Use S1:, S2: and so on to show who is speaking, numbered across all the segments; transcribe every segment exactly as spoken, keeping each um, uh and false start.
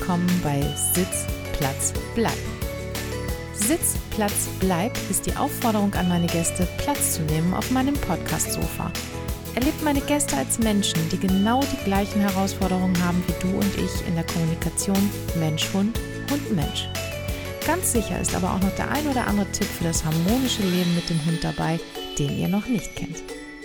S1: willkommen bei Sitz, Platz, Bleib. Sitz, Platz, Bleib ist die Aufforderung an meine Gäste, Platz zu nehmen auf meinem Podcast-Sofa. Erlebt meine Gäste als Menschen, die genau die gleichen Herausforderungen haben wie du und ich in der Kommunikation Mensch-Hund, Hund-Mensch. Ganz sicher ist aber auch noch der ein oder andere Tipp für das harmonische Leben mit dem Hund dabei, den ihr noch nicht kennt.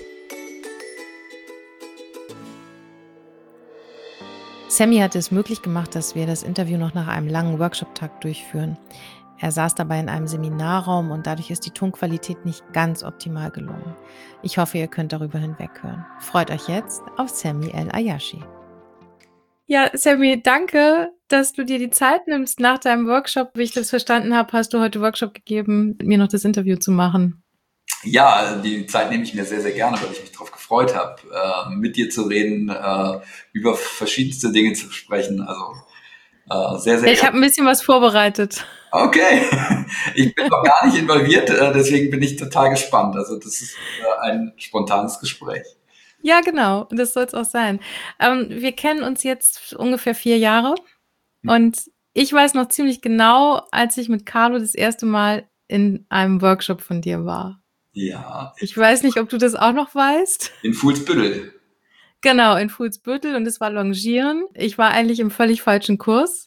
S1: Sammy hat es möglich gemacht, dass wir das Interview noch nach einem langen Workshop-Tag durchführen. Er saß dabei in einem Seminarraum und dadurch ist die Tonqualität nicht ganz optimal gelungen. Ich hoffe, ihr könnt darüber hinweghören. Freut euch jetzt auf Sammy El-Ayashi. Ja, Sammy, danke, dass du dir die Zeit nimmst nach deinem Workshop. Wie ich das verstanden habe, hast du heute Workshop gegeben, mit mir noch das Interview zu machen.
S2: Ja, die Zeit nehme ich mir sehr, sehr gerne, weil ich mich darauf gefreut habe, äh, mit dir zu reden, äh, über verschiedenste Dinge zu sprechen. Also äh, sehr, sehr
S1: Ich habe ein bisschen was vorbereitet.
S2: Okay, ich bin noch gar nicht involviert, äh, deswegen bin ich total gespannt. Also das ist äh, ein spontanes Gespräch.
S1: Ja, genau, und das soll es auch sein. Ähm, wir kennen uns jetzt ungefähr vier Jahre und ich weiß noch ziemlich genau, als ich mit Carlo das erste Mal in einem Workshop von dir war.
S2: Ja.
S1: Ich weiß nicht, ob du das auch noch weißt.
S2: In Fuhlsbüttel.
S1: Genau, in Fuhlsbüttel und es war Longieren. Ich war eigentlich im völlig falschen Kurs.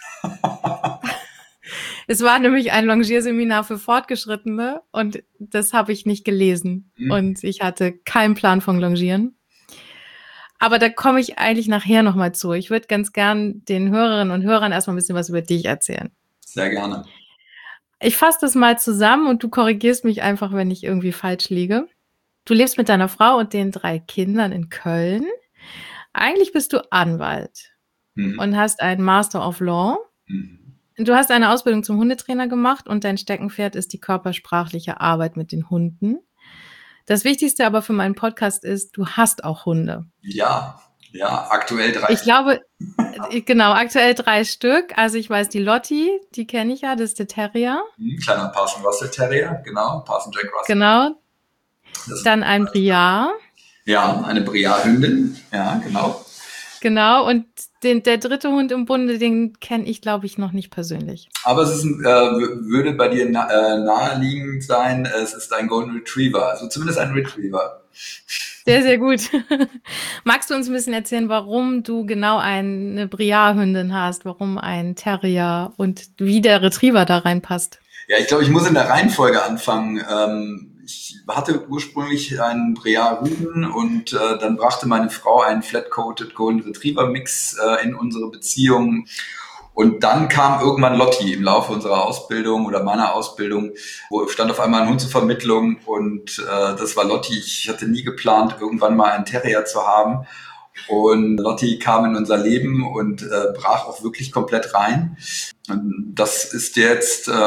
S1: Es war nämlich ein Longierseminar für Fortgeschrittene und das habe ich nicht gelesen. Mhm. Und ich hatte keinen Plan von Longieren. Aber da komme ich eigentlich nachher nochmal zu. Ich würde ganz gern den Hörerinnen und Hörern erstmal ein bisschen was über dich erzählen.
S2: Sehr gerne.
S1: Ich fasse das mal zusammen und du korrigierst mich einfach, wenn ich irgendwie falsch liege. Du lebst mit deiner Frau und den drei Kindern in Köln. Eigentlich bist du Anwalt mhm. und hast einen Master of Law. Mhm. Du hast eine Ausbildung zum Hundetrainer gemacht und dein Steckenpferd ist die körpersprachliche Arbeit mit den Hunden. Das Wichtigste aber für meinen Podcast ist, du hast auch Hunde.
S2: Ja, ja, aktuell drei.
S1: Ich glaube, genau, aktuell drei Stück. Also ich weiß, die Lotti, die kenne ich ja, das ist der Terrier.
S2: Ein kleiner Parson Russell Terrier, genau, Parson Jack Russell.
S1: Genau. Dann ein Briar.
S2: Ja, eine Briar-Hündin, ja, genau.
S1: Genau, und den, der dritte Hund im Bunde, den kenne ich, glaube ich, noch nicht persönlich.
S2: Aber es ist ein, äh, würde bei dir na, äh, naheliegend sein, es ist ein Golden Retriever, also zumindest ein Retriever.
S1: Sehr, sehr gut. Magst du uns ein bisschen erzählen, warum du genau eine Briar-Hündin hast, warum ein Terrier und wie der Retriever da reinpasst?
S2: Ja, ich glaube, ich muss in der Reihenfolge anfangen. Ähm, ich hatte ursprünglich einen Briar-Rüden und äh, dann brachte meine Frau einen Flat-Coated Golden Retriever-Mix äh, in unsere Beziehung. Und dann kam irgendwann Lotti im Laufe unserer Ausbildung oder meiner Ausbildung, wo stand auf einmal ein Hund zur Vermittlung und äh, das war Lotti. Ich hatte nie geplant, irgendwann mal einen Terrier zu haben. Und Lotti kam in unser Leben und äh, brach auch wirklich komplett rein. Und das ist jetzt äh,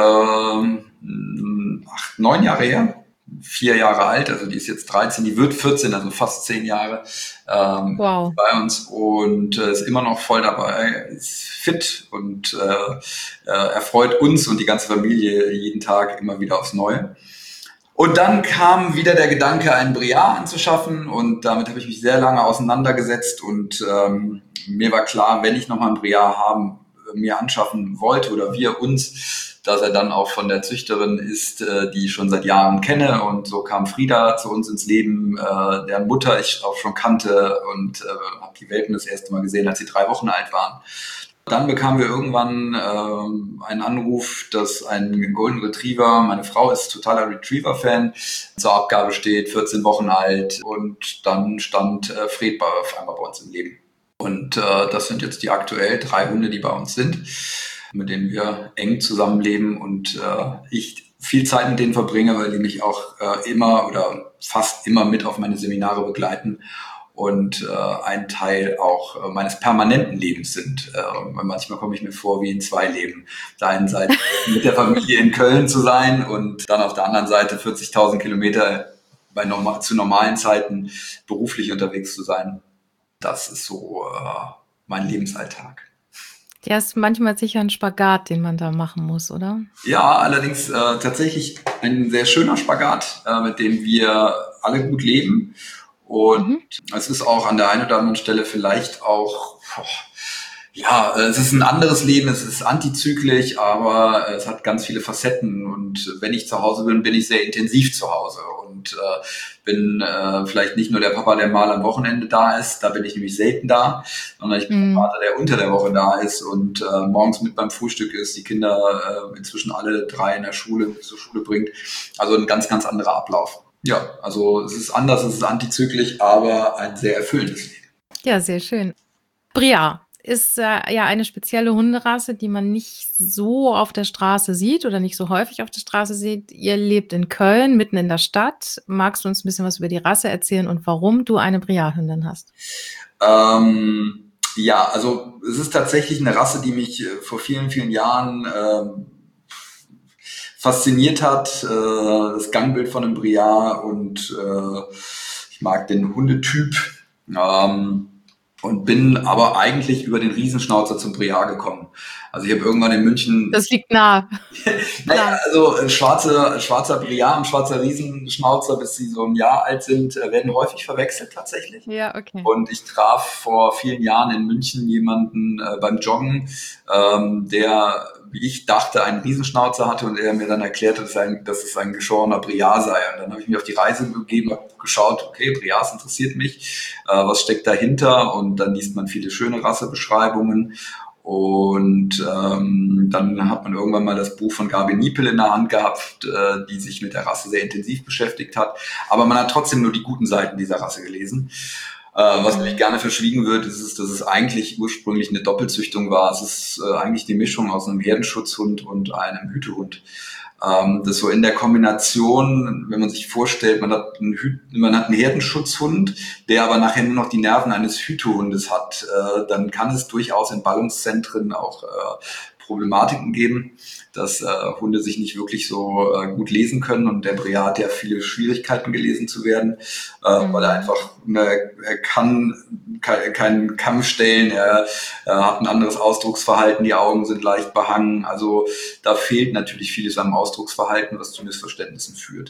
S2: acht, neun Jahre her. Vier Jahre alt, also die ist jetzt dreizehn, die wird vierzehn, also fast zehn Jahre ähm, wow. bei uns und äh, ist immer noch voll dabei, ist fit und äh, äh, erfreut uns und die ganze Familie jeden Tag immer wieder aufs Neue. Und dann kam wieder der Gedanke, einen Briar anzuschaffen und damit habe ich mich sehr lange auseinandergesetzt und ähm, mir war klar, wenn ich nochmal einen Briar haben, mir anschaffen wollte oder wir uns, dass er dann auch von der Züchterin ist, äh, die ich schon seit Jahren kenne. Und so kam Frieda zu uns ins Leben, äh, deren Mutter ich auch schon kannte und äh, habe die Welpen das erste Mal gesehen, als sie drei Wochen alt waren. Dann bekamen wir irgendwann äh, einen Anruf, dass ein Golden Retriever, meine Frau ist totaler Retriever-Fan, zur Abgabe steht, vierzehn Wochen alt. Und dann stand äh, Fred bei, auf einmal bei uns im Leben. Und äh, das sind jetzt die aktuell drei Hunde, die bei uns sind, mit denen wir eng zusammenleben und äh, ich viel Zeit mit denen verbringe, weil die mich auch äh, immer oder fast immer mit auf meine Seminare begleiten und äh, ein Teil auch äh, meines permanenten Lebens sind. Äh, manchmal komme ich mir vor wie in zwei Leben. Auf der einen Seite mit der Familie in Köln zu sein und dann auf der anderen Seite vierzigtausend Kilometer bei normal, zu normalen Zeiten beruflich unterwegs zu sein. Das ist so äh, mein Lebensalltag.
S1: Ja, ist manchmal sicher ein Spagat, den man da machen muss, oder?
S2: Ja, allerdings äh, tatsächlich ein sehr schöner Spagat, äh, mit dem wir alle gut leben. Und mhm. es ist auch an der einen oder anderen Stelle vielleicht auch boah, Ja, äh, es ist ein anderes Leben, es ist antizyklisch, aber äh, es hat ganz viele Facetten und wenn ich zu Hause bin, bin ich sehr intensiv zu Hause und äh, bin äh, vielleicht nicht nur der Papa, der mal am Wochenende da ist, da bin ich nämlich selten da, sondern ich bin der
S1: Mhm.
S2: Vater, der unter der Woche da ist und äh, morgens mit beim Frühstück ist, die Kinder äh, inzwischen alle drei in der Schule zur Schule bringt. Also ein ganz, ganz anderer Ablauf. Ja, also es ist anders, es ist antizyklisch, aber ein sehr erfüllendes Leben.
S1: Ja, sehr schön. Briard ist äh, ja eine spezielle Hunderasse, die man nicht so auf der Straße sieht oder nicht so häufig auf der Straße sieht. Ihr lebt in Köln, mitten in der Stadt. Magst du uns ein bisschen was über die Rasse erzählen und warum du eine Briard-Hündin hast?
S2: Ähm, ja, also es ist tatsächlich eine Rasse, die mich äh, vor vielen, vielen Jahren ähm, fasziniert hat. Äh, das Gangbild von einem Briard und äh, ich mag den Hundetyp. Ähm, und bin aber eigentlich über den Riesenschnauzer zum Briard gekommen. Also ich habe irgendwann in München...
S1: Das liegt nah.
S2: Naja, also ein schwarzer, ein schwarzer Briard und schwarzer Riesenschnauzer, bis sie so ein Jahr alt sind, werden häufig verwechselt tatsächlich.
S1: Ja, okay.
S2: Und ich traf vor vielen Jahren in München jemanden äh, beim Joggen, ähm, der, wie ich dachte, einen Riesenschnauzer hatte und er mir dann erklärte, dass, ein, dass es ein geschorener Briard sei. Und dann habe ich mich auf die Reise begeben, habe geschaut, okay, Briards interessiert mich, äh, was steckt dahinter? Und dann liest man viele schöne Rassebeschreibungen. Und ähm, dann hat man irgendwann mal das Buch von Gabi Niepel in der Hand gehabt, äh, die sich mit der Rasse sehr intensiv beschäftigt hat. Aber man hat trotzdem nur die guten Seiten dieser Rasse gelesen. Äh, was nämlich gerne verschwiegen wird, ist, ist, dass es eigentlich ursprünglich eine Doppelzüchtung war. Es ist äh, eigentlich die Mischung aus einem Herdenschutzhund und einem Hütehund. Ähm, das so in der Kombination, wenn man sich vorstellt, man hat einen, Hü- man hat einen Herdenschutzhund, der aber nachher nur noch die Nerven eines Hütehundes hat, äh, dann kann es durchaus in Ballungszentren auch äh, Problematiken geben, dass äh, Hunde sich nicht wirklich so äh, gut lesen können und der Briard hat ja viele Schwierigkeiten gelesen zu werden, äh, mhm. weil er einfach, ne, er kann keinen kein Kamm stellen, er, er hat ein anderes Ausdrucksverhalten, die Augen sind leicht behangen, also da fehlt natürlich vieles am Ausdrucksverhalten, was zu Missverständnissen führt.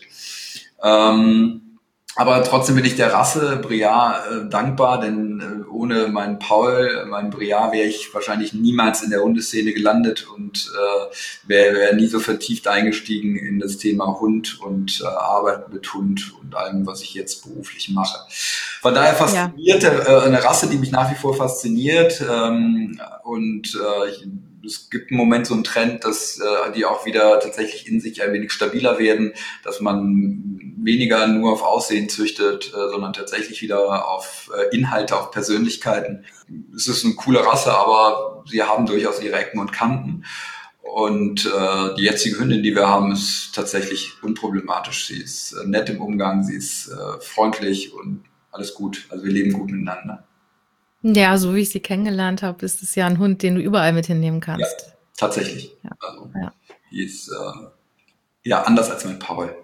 S2: Ähm, Aber trotzdem bin ich der Rasse Briard äh, dankbar, denn äh, ohne meinen Paul, meinen Briard, wäre ich wahrscheinlich niemals in der Hundeszene gelandet und äh, wäre wär nie so vertieft eingestiegen in das Thema Hund und äh, Arbeit mit Hund und allem, was ich jetzt beruflich mache. Von daher fasziniert ja. äh, eine Rasse, die mich nach wie vor fasziniert ähm, und äh, ich, es gibt im Moment so einen Trend, dass äh, die auch wieder tatsächlich in sich ein wenig stabiler werden, dass man weniger nur auf Aussehen züchtet, äh, sondern tatsächlich wieder auf äh, Inhalte, auf Persönlichkeiten. Es ist eine coole Rasse, aber sie haben durchaus ihre Ecken und Kanten. Und äh, die jetzige Hündin, die wir haben, ist tatsächlich unproblematisch. Sie ist äh, nett im Umgang, sie ist äh, freundlich und alles gut. Also wir leben gut miteinander.
S1: Ja, so wie ich sie kennengelernt habe, ist es ja ein Hund, den du überall mit hinnehmen kannst.
S2: Ja, tatsächlich.
S1: Ja.
S2: Also,
S1: ja.
S2: Die ist äh, ja anders als mein Paul.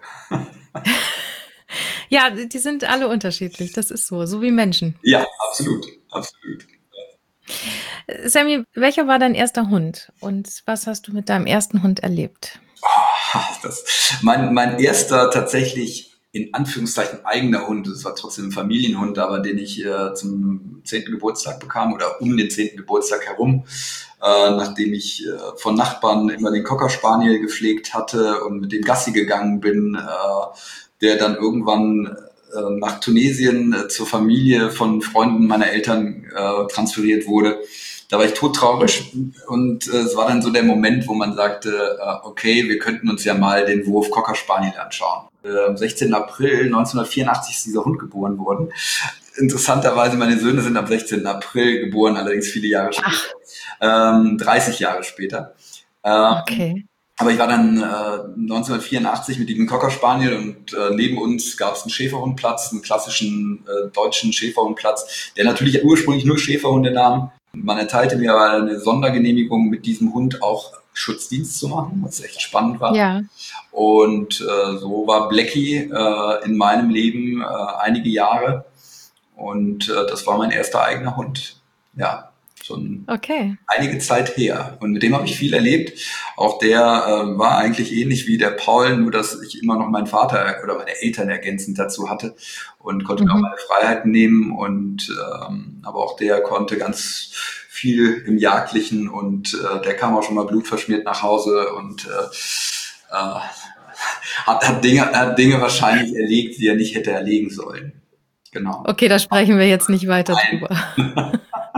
S1: Ja, die sind alle unterschiedlich. Das ist so, so wie Menschen.
S2: Ja, absolut, absolut.
S1: Sammy, welcher war dein erster Hund und was hast du mit deinem ersten Hund erlebt?
S2: Oh, das, mein, mein erster tatsächlich in Anführungszeichen eigener Hund, das war trotzdem ein Familienhund, aber den ich äh, zum zehnten Geburtstag bekam oder um den zehnten Geburtstag herum, äh, nachdem ich äh, von Nachbarn immer den Cocker Spaniel gepflegt hatte und mit dem Gassi gegangen bin, äh, der dann irgendwann äh, nach Tunesien äh, zur Familie von Freunden meiner Eltern äh, transferiert wurde. Da war ich todtraurig und äh, es war dann so der Moment, wo man sagte, äh, okay, wir könnten uns ja mal den Wurf Cocker Spaniel anschauen. Äh, am sechzehnten April neunzehnhundertvierundachtzig ist dieser Hund geboren worden. Interessanterweise, meine Söhne sind am sechzehnten April geboren, allerdings viele Jahre später, ähm, dreißig Jahre später. Ähm,
S1: okay.
S2: Aber ich war dann äh, neunzehnhundertvierundachtzig mit diesem Cocker Spaniel und äh, neben uns gab es einen Schäferhundplatz, einen klassischen äh, deutschen Schäferhundplatz, der natürlich ursprünglich nur Schäferhunde nahm. Man erteilte mir aber eine Sondergenehmigung, mit diesem Hund auch Schutzdienst zu machen, was echt spannend war.
S1: Ja.
S2: Und äh, so war Blackie äh, in meinem Leben äh, einige Jahre und äh, das war mein erster eigener Hund. Ja, schon
S1: okay.
S2: einige Zeit her. Und mit dem habe ich viel erlebt. Auch der äh, war eigentlich ähnlich wie der Paul, nur dass ich immer noch meinen Vater oder meine Eltern ergänzend dazu hatte und konnte mhm. mir auch meine Freiheiten nehmen. Und ähm, aber auch der konnte ganz viel im Jagdlichen und äh, der kam auch schon mal blutverschmiert nach Hause und äh, äh, hat, hat, Dinge, hat Dinge wahrscheinlich erlegt, die er nicht hätte erlegen sollen. Genau.
S1: Okay, da sprechen wir jetzt nicht weiter Nein. drüber.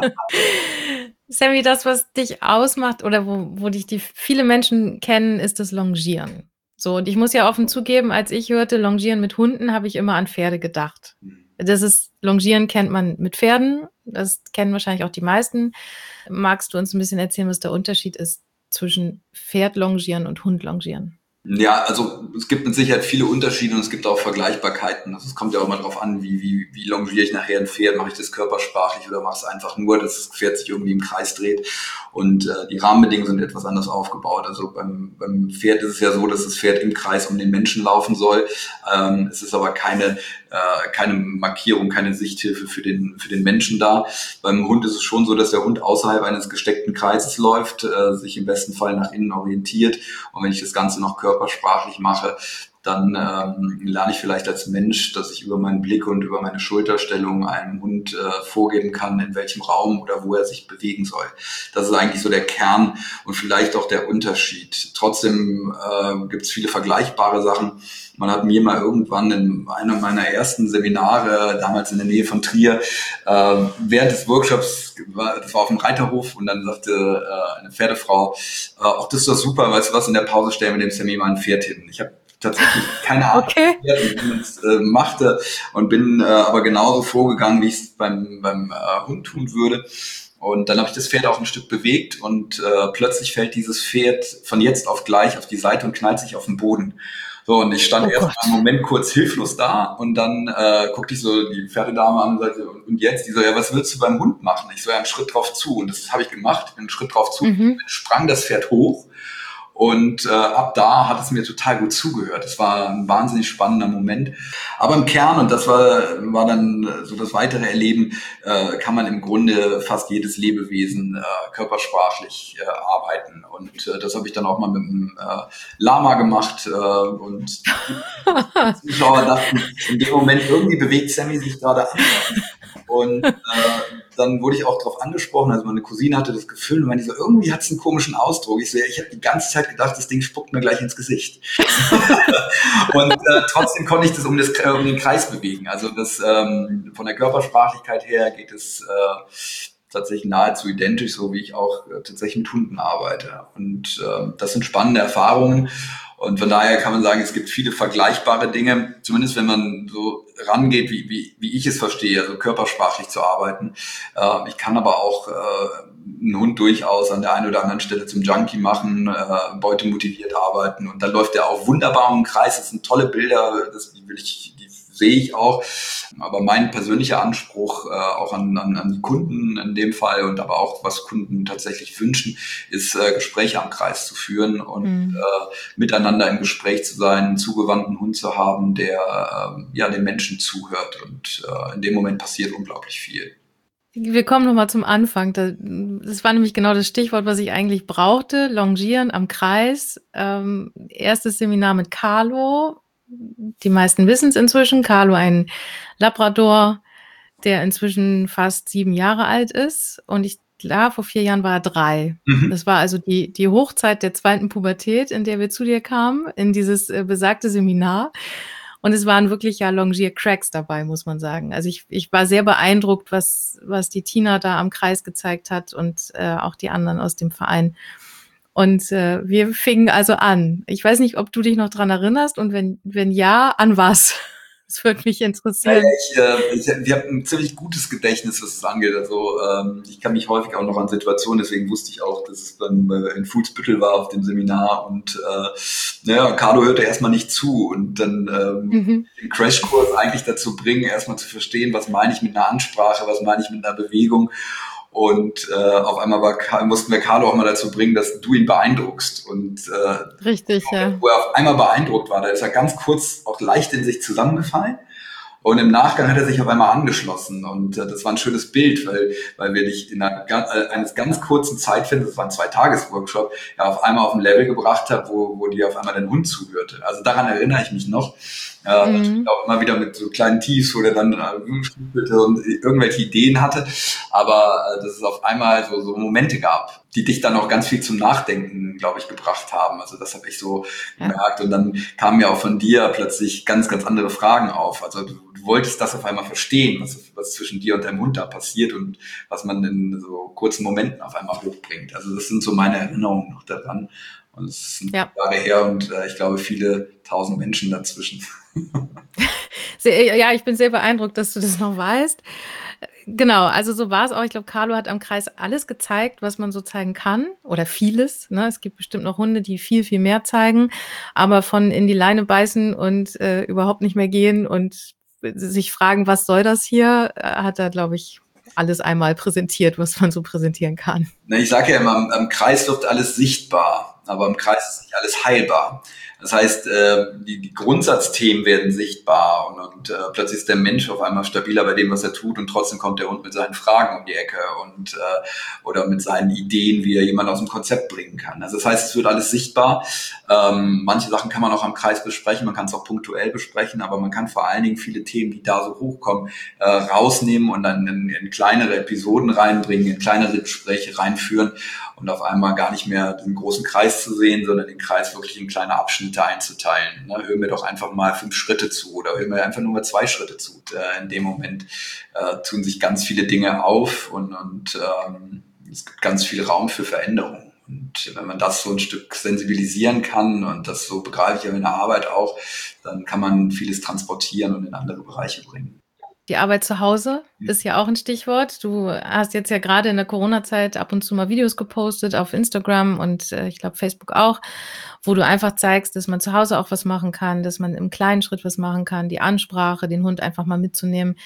S1: Sammy, das, was dich ausmacht oder wo, wo dich die viele Menschen kennen, ist das Longieren. So, und ich muss ja offen zugeben, als ich hörte Longieren mit Hunden, habe ich immer an Pferde gedacht. Das ist, Longieren kennt man mit Pferden, das kennen wahrscheinlich auch die meisten. Magst du uns ein bisschen erzählen, was der Unterschied ist zwischen Pferd-Longieren und Hund-Longieren?
S2: Ja, also es gibt mit Sicherheit viele Unterschiede und es gibt auch Vergleichbarkeiten. Also es kommt ja auch immer darauf an, wie, wie, wie longiere ich nachher ein Pferd, mache ich das körpersprachlich oder mache ich es einfach nur, dass das Pferd sich irgendwie im Kreis dreht. Und äh, die Rahmenbedingungen sind etwas anders aufgebaut. Also beim, beim Pferd ist es ja so, dass das Pferd im Kreis um den Menschen laufen soll. Ähm, es ist aber keine, äh, keine Markierung, keine Sichthilfe für den, für den Menschen da. Beim Hund ist es schon so, dass der Hund außerhalb eines gesteckten Kreises läuft, äh, sich im besten Fall nach innen orientiert. Und wenn ich das Ganze noch körpersprachlich mache, dann ähm, lerne ich vielleicht als Mensch, dass ich über meinen Blick und über meine Schulterstellung einem Hund äh, vorgeben kann, in welchem Raum oder wo er sich bewegen soll. Das ist eigentlich so der Kern und vielleicht auch der Unterschied. Trotzdem äh, gibt es viele vergleichbare Sachen. Man hat mir mal irgendwann in einem meiner ersten Seminare, damals in der Nähe von Trier, äh, während des Workshops, das war auf dem Reiterhof, und dann sagte äh, eine Pferdefrau, äh, ach, das ist doch super, weißt du was, in der Pause stellen wir dem Sammy mal ein Pferd hin. Ich habe tatsächlich keine Ahnung,
S1: okay.
S2: wie man es äh, machte und bin äh, aber genauso vorgegangen, wie ich es beim, beim äh, Hund tun würde. Und dann habe ich das Pferd auch ein Stück bewegt und äh, plötzlich fällt dieses Pferd von jetzt auf gleich auf die Seite und knallt sich auf den Boden. So, und ich stand oh erst mal einen Moment kurz hilflos da und dann äh, guckte ich so die Pferdedame an und sagte, und jetzt? Die so, ja, was willst du beim Hund machen? Ich so, ja, einen Schritt drauf zu. Und das habe ich gemacht, ich bin einen Schritt drauf zu, mhm. sprang das Pferd hoch. Und äh, ab da hat es mir total gut zugehört. Es war ein wahnsinnig spannender Moment. Aber im Kern, und das war, war dann so das weitere Erleben, äh, kann man im Grunde fast jedes Lebewesen äh, körpersprachlich äh, arbeiten. Und äh, das habe ich dann auch mal mit einem äh, Lama gemacht. Äh, und die Zuschauer dachten, in dem Moment irgendwie bewegt Sammy sich gerade an. Und äh, dann wurde ich auch darauf angesprochen, also meine Cousine hatte das Gefühl, und meinte so, irgendwie hat es einen komischen Ausdruck. Ich so, ja, ich habe die ganze Zeit gedacht, das Ding spuckt mir gleich ins Gesicht. Und äh, trotzdem konnte ich das um, das um den Kreis bewegen. Also das ähm, von der Körpersprachlichkeit her geht es äh, tatsächlich nahezu identisch, so wie ich auch äh, tatsächlich mit Hunden arbeite. Und äh, das sind spannende Erfahrungen. Und von daher kann man sagen, es gibt viele vergleichbare Dinge, zumindest wenn man so rangeht, wie, wie, wie ich es verstehe, also körpersprachlich zu arbeiten. Äh, ich kann aber auch äh, einen Hund durchaus an der einen oder anderen Stelle zum Junkie machen, äh, Beute motiviert arbeiten, und dann läuft der auch wunderbar im Kreis. Das sind tolle Bilder, das die will ich, die sehe ich auch. Aber mein persönlicher Anspruch äh, auch an, an, an die Kunden in dem Fall und aber auch, was Kunden tatsächlich wünschen, ist äh, Gespräche am Kreis zu führen und mhm. äh, miteinander im Gespräch zu sein, einen zugewandten Hund zu haben, der äh, ja den Menschen zuhört, und äh, in dem Moment passiert unglaublich viel.
S1: Wir kommen nochmal zum Anfang. Das war nämlich genau das Stichwort, was ich eigentlich brauchte. Longieren am Kreis. Ähm, erstes Seminar mit Carlo. Die meisten wissen es inzwischen. Carlo, ein Labrador, der inzwischen fast sieben Jahre alt ist. Und ich, klar, vor vier Jahren war er drei. Mhm. Das war also die, die Hochzeit der zweiten Pubertät, in der wir zu dir kamen, in dieses äh, besagte Seminar. Und es waren wirklich ja Longier-Cracks dabei, muss man sagen. Also ich, ich war sehr beeindruckt, was, was die Tina da am Kreis gezeigt hat und äh, auch die anderen aus dem Verein. Und äh, wir fingen also an. Ich weiß nicht, ob du dich noch dran erinnerst, und wenn, wenn ja, an was? Das würde mich interessieren.
S2: Ja, ich, äh, ich, wir haben ein ziemlich gutes Gedächtnis, was es angeht. Also ähm, ich kann mich häufig auch noch an Situationen, deswegen wusste ich auch, dass es dann äh, in Fuhlsbüttel war auf dem Seminar, und äh, ja, Carlo hörte erstmal nicht zu, und dann ähm, mhm. den Crashkurs eigentlich dazu bringen, erstmal zu verstehen, was meine ich mit einer Ansprache, was meine ich mit einer Bewegung. Und äh, auf einmal war, mussten wir Carlo auch mal dazu bringen, dass du ihn beeindruckst. Und äh,
S1: richtig, ja.
S2: Wo er auf einmal beeindruckt war, da ist er ganz kurz auch leicht in sich zusammengefallen. Und im Nachgang hat er sich auf einmal angeschlossen und äh, das war ein schönes Bild, weil weil wir dich in einer, äh, eines ganz kurzen Zeitfensters, das war ein Zwei-Tages-Workshop, ja, auf einmal auf ein Level gebracht hat, wo, wo dir auf einmal dein Hund zuhörte. Also daran erinnere ich mich noch. Äh, mhm. Auch immer wieder mit so kleinen Tiefs, wo der dann äh, und irgendwelche Ideen hatte. Aber äh, dass es auf einmal so, so Momente gab, die dich dann auch ganz viel zum Nachdenken, glaube ich, gebracht haben. Also das habe ich so ja. gemerkt. Und dann kamen ja auch von dir plötzlich ganz, ganz andere Fragen auf. Also du, du wolltest das auf einmal verstehen, was, was zwischen dir und deinem Hund da passiert und was man in so kurzen Momenten auf einmal hochbringt. Also das sind so meine Erinnerungen noch daran. Und es sind ja. Jahre her und äh, ich glaube, viele tausend Menschen dazwischen.
S1: Sehr, ja, ich bin sehr beeindruckt, dass du das noch weißt. Genau, also so war es auch. Ich glaube, Carlo hat am Kreis alles gezeigt, was man so zeigen kann oder vieles. Ne? Es gibt bestimmt noch Hunde, die viel, viel mehr zeigen, aber von in die Leine beißen und äh, überhaupt nicht mehr gehen und sich fragen, was soll das hier, hat er, glaube ich, alles einmal präsentiert, was man so präsentieren kann.
S2: Na, ich sage ja immer, am, am Kreis wird alles sichtbar, aber am Kreis ist nicht alles heilbar. Das heißt, äh, die, die Grundsatzthemen werden sichtbar und, und äh, plötzlich ist der Mensch auf einmal stabiler bei dem, was er tut und trotzdem kommt der Hund mit seinen Fragen um die Ecke und äh, oder mit seinen Ideen, wie er jemanden aus dem Konzept bringen kann. Also das heißt, es wird alles sichtbar. Ähm, manche Sachen kann man auch am Kreis besprechen, man kann es auch punktuell besprechen, aber man kann vor allen Dingen viele Themen, die da so hochkommen, äh, rausnehmen und dann in, in kleinere Episoden reinbringen, in kleinere Gespräche reinführen und auf einmal gar nicht mehr den großen Kreis zu sehen, sondern den Kreis wirklich in kleine Abschnitte einzuteilen. Ne, hör mir doch einfach mal fünf Schritte zu oder hör mir einfach nur mal zwei Schritte zu. Äh, in dem Moment äh, tun sich ganz viele Dinge auf und, und ähm, es gibt ganz viel Raum für Veränderung. Und wenn man das so ein Stück sensibilisieren kann und das so begreife ich in der Arbeit auch, dann kann man vieles transportieren und in andere Bereiche bringen.
S1: Die Arbeit zu Hause ist ja auch ein Stichwort. Du hast jetzt ja gerade in der Corona-Zeit ab und zu mal Videos gepostet auf Instagram und äh, ich glaube Facebook auch, wo du einfach zeigst, dass man zu Hause auch was machen kann, dass man im kleinen Schritt was machen kann, die Ansprache, den Hund einfach mal mitzunehmen.